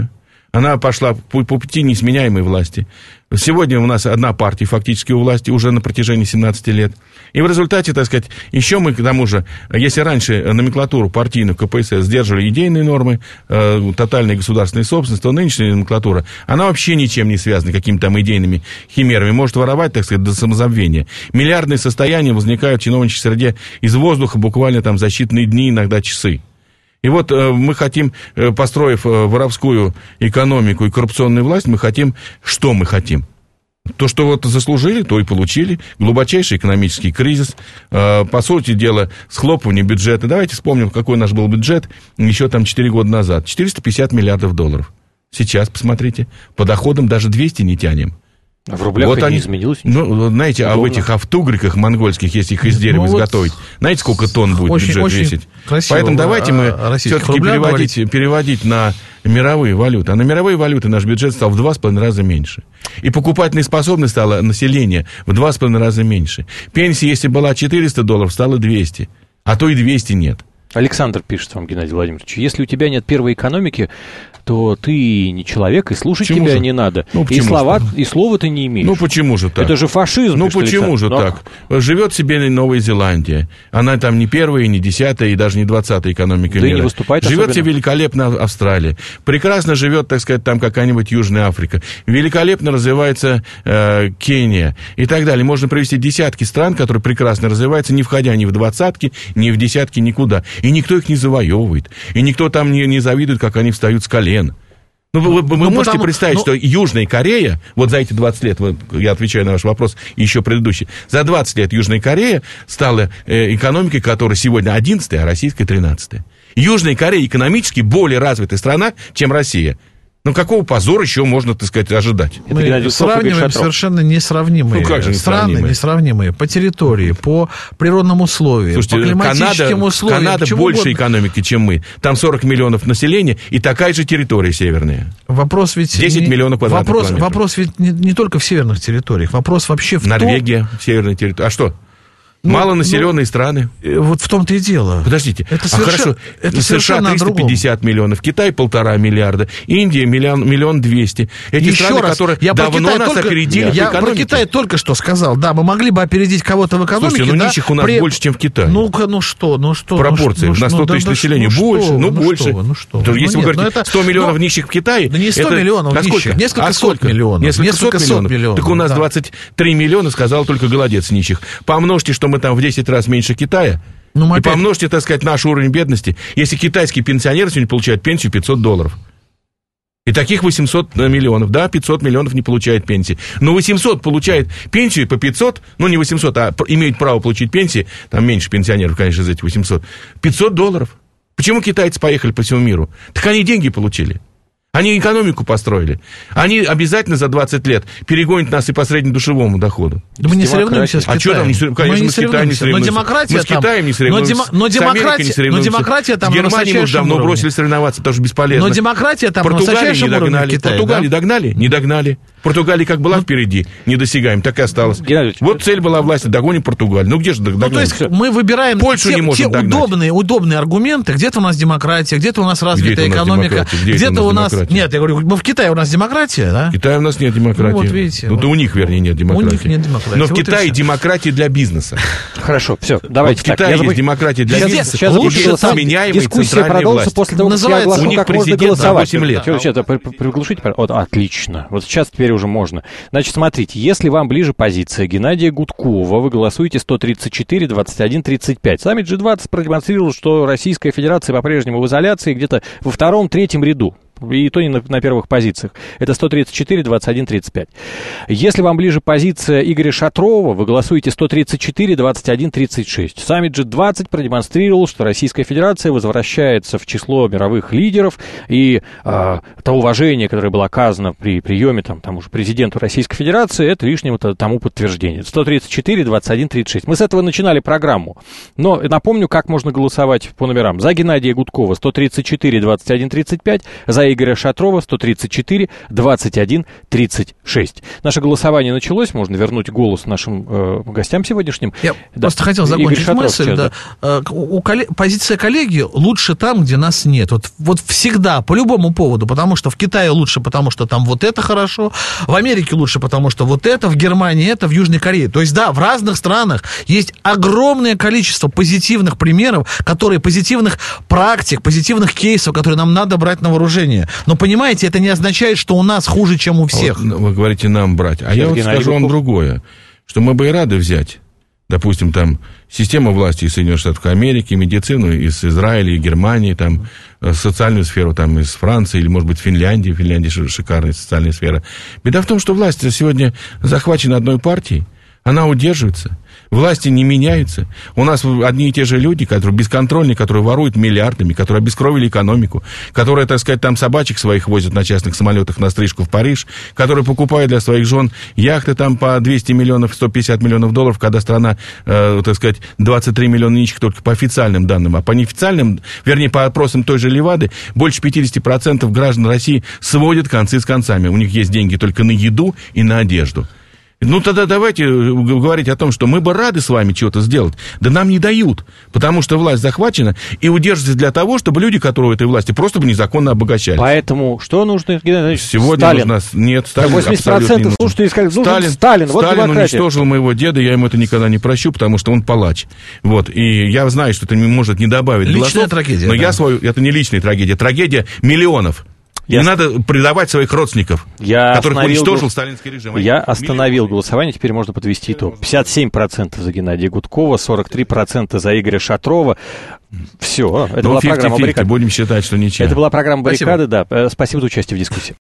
Она пошла по, по пути несменяемой власти. Сегодня у нас одна партия фактически у власти уже на протяжении семнадцати лет. И в результате, так сказать, еще мы к тому же, если раньше номенклатуру партийную ка пэ эс эс сдерживали идейные нормы, э, тотальной государственной собственности, то нынешняя номенклатура, она вообще ничем не связана какими-то там идейными химерами, может воровать, так сказать, до самозабвения. Миллиардные состояния возникают в чиновничьей среде из воздуха буквально там за считанные дни, иногда часы. И вот э, мы хотим, э, построив э, воровскую экономику и коррупционную власть, мы хотим, что мы хотим? То, что вот заслужили, то и получили. Глубочайший экономический кризис, э, по сути дела, схлопывание бюджета. Давайте вспомним, какой наш был бюджет еще там четыре года назад. четыреста пятьдесят миллиардов долларов. Сейчас, посмотрите, по доходам даже двести не тянем. А в рублях вот они не изменилось? Ну, знаете, удобно. А в этих автугриках монгольских, если их из дерева ну, изготовить, вот знаете, сколько тонн будет очень, бюджет очень весить? Поэтому давайте мы все-таки переводить, переводить на мировые валюты. А на мировые валюты наш бюджет стал в два с половиной раза меньше. И покупательной способности стало население в два с половиной раза меньше. Пенсия, если была четыреста долларов, стала двести. А то и двести нет. Александр пишет вам, Геннадий Владимирович, если у тебя нет первой экономики, то ты не человек, и слушать почему тебя же? Не надо. Ну, и, слова, и слова ты не имеешь. Ну, почему же так? Это же фашизм. Ну, почему же Но... так? Живет себе Новая Зеландия. Она там не первая, не десятая, и даже не двадцатая экономика да мира. И не выступает живет особенно. себе великолепно Австралия. Прекрасно живет, так сказать, там какая-нибудь Южная Африка. Великолепно развивается э, Кения и так далее. Можно привести десятки стран, которые прекрасно развиваются, не входя ни в двадцатки, ни в десятки, никуда. И никто их не завоевывает. И никто там не, не завидует, как они встают с колен. Ну, вы, вы ну, можете потому, представить, ну... что Южная Корея, вот за эти двадцать лет, вот, я отвечаю на ваш вопрос, еще предыдущий, за двадцать лет Южная Корея стала э, экономикой, которая сегодня одиннадцатая, а российская тринадцатая. Южная Корея экономически более развитая страна, чем Россия. Ну, какого позора еще можно, так сказать, ожидать? Мы Это сравниваем совершенно несравнимые ну, как же страны, несравнимые? несравнимые по территории, по природным условиям, слушайте, по климатическим Канада, условиям. Канада больше угодно. Экономики, чем мы. Там сорок миллионов населения и такая же территория северная. Вопрос ведь... десять миллионов квадратных вопрос, километров. Вопрос ведь не, не только в северных территориях, вопрос вообще в Норвегия, том... северная территория. А что? Ну, малонаселенные ну, страны. Вот в том-то и дело. Подождите, это а хорошо, это США триста пятьдесят миллионов, Китай полтора миллиарда, Индия миллион, миллион двести. Эти Еще страны, раз, которые я давно нас только, опередили я, в экономике. Я про Китай только что сказал, да, мы могли бы опередить кого-то в экономике. Слушайте, ну да, нищих у нас при... больше, чем в Китае. Ну-ка, ну что, ну что. Пропорции, ну, на сто тысяч ну, населения ну, больше, что, ну, ну больше. Что, ну что. То, ну, если нет, вы говорите, это, сто миллионов ну, нищих в Китае... Да не сто это, миллионов а нищих, несколько а сот миллионов. Несколько, несколько сот, сот миллионов. миллионов. Так у нас да. двадцать три миллиона, сказал только голодец нищих. Помножьте, что мы там в десять раз меньше Китая, ну, и опять... помножьте, так сказать, наш уровень бедности. Если китайский пенсионер сегодня получает пенсию пятьсот долларов. И таких восемьсот миллионов. Да, пятьсот миллионов не получает пенсии. Но восемьсот получает пенсию по пятьсот, ну не восемьсот, а имеют право получить пенсии, там меньше пенсионеров, конечно, из этих восьмисот, пятьсот долларов. Почему китайцы поехали по всему миру? Так они деньги получили. Они экономику построили. Они обязательно за двадцать лет перегонят нас и по среднедушевому доходу. Да мы не соревнуемся с Китаем. А что там не соревнуемся? Конечно, мы, мы с Китаем не соревнуемся. Но демократия мы с Китаем не соревнуемся. Но, демо, но, демократия, не соревнуемся. но демократия там в Германии мы уже давно уровне. бросили соревноваться, потому что бесполезно. Но демократия там Португалию не догнали. Китае, Португалию да? догнали? Не догнали. Португалия как была ну, впереди, недосягаем, так и осталась. Геннадий, вот цель была власти, догоним Португалию. Ну где же догнать? Ну, то есть мы выбираем Польшу те, не можем те удобные, удобные аргументы. Где-то у нас демократия, где-то у нас развитая где экономика, где где-то у нас... Демократия? Нет, я говорю, мы в Китае у нас демократия, да? В Китае у нас нет демократии. Ну, вот видите. Ну, вот. то у них, вернее, нет демократии. У них нет демократии. Но в вот Китае демократия для бизнеса. Хорошо, все, давайте вот в Китае так. есть демократия для сейчас, бизнеса. Сейчас лучше сменяемой дискуссия продолжится после того, как я оглашу, как можно голосовать. У них лет. Сейчас, приглушите, вот, отлично. Вот сейчас теперь уже можно. Значит, смотрите, если вам ближе позиция Геннадия Гудкова, вы голосуете сто тридцать четыре двадцать один тридцать пять. Саммит джи двадцать продемонстрировал, что Российская Федерация по-прежнему в изоляции где-то во втором-третьем ряду. И то не на, на первых позициях. Это сто тридцать четыре двадцать один тридцать пять. Если вам ближе позиция Игоря Шатрова, вы голосуете сто тридцать четыре двадцать один тридцать шесть. Саммит джи двадцать продемонстрировал, что Российская Федерация возвращается в число мировых лидеров, и э, то уважение, которое было оказано при приеме там, тому же президенту Российской Федерации, это лишнего тому подтверждение. сто тридцать четыре двадцать один тридцать шесть. Мы с этого начинали программу. Но напомню, как можно голосовать по номерам. За Геннадия Гудкова сто тридцать четыре двадцать один тридцать пять, за За Игоря Шатрова сто тридцать четыре двадцать один тридцать шесть. Наше голосование началось. Можно вернуть голос нашим э, гостям сегодняшним. Я да. просто хотел закончить Шатров мысль. сейчас, да. Да. У, у коллег, позиция коллеги лучше там, где нас нет. Вот, вот всегда, по любому поводу. Потому что в Китае лучше, потому что там вот это хорошо. В Америке лучше, потому что вот это. В Германии это. В Южной Корее. То есть, да, в разных странах есть огромное количество позитивных примеров, которые, позитивных практик, позитивных кейсов, которые нам надо брать на вооружение. Но, понимаете, это не означает, что у нас хуже, чем у всех. Вот, вы говорите нам брать. А Сейчас я вот скажу вам другое. Что мы бы и рады взять, допустим, там, систему власти из Соединенных Штатов Америки, медицину из Израиля и Германии, там, социальную сферу там, из Франции или, может быть, Финляндии. Финляндия шикарная социальная сфера. Беда в том, что власть сегодня захвачена одной партией. Она удерживается, власти не меняются. У нас одни и те же люди, которые бесконтрольные, которые воруют миллиардами, которые обескровили экономику, которые, так сказать, там собачек своих возят на частных самолетах на стрижку в Париж, которые покупают для своих жен яхты там по двести миллионов, сто пятьдесят миллионов долларов, когда страна, э, так сказать, двадцать три миллиона нищих только по официальным данным, а по неофициальным, вернее, по опросам той же Левады, больше пятьдесят процентов граждан России сводят концы с концами. У них есть деньги только на еду и на одежду. Ну, тогда давайте говорить о том, что мы бы рады с вами чего-то сделать. Да нам не дают, потому что власть захвачена и удерживается для того, чтобы люди, которые в этой власти, просто бы незаконно обогащались. Поэтому что нужно, Геннадий Ильич? Сегодня Сталин. нужно... Нет, Сталин восемьдесят процентов слушателей сказали, Сталин, Сталин, вот Сталин демократия. уничтожил моего деда, я ему это никогда не прощу, потому что он палач. Вот, и я знаю, что это может не добавить личная голосов. Трагедия. Но да. я свою... Это не личная трагедия, трагедия миллионов. Не я... надо предавать своих родственников, я которых уничтожил гол... сталинский режим. Я остановил голосование, теперь можно подвести итог. пятьдесят семь процентов за Геннадия Гудкова, сорок три процента за Игоря Шатрова. Все, это Но была программа «Баррикады». Будем считать, что ничья. Это была программа «Баррикады», да. Спасибо за участие в дискуссии.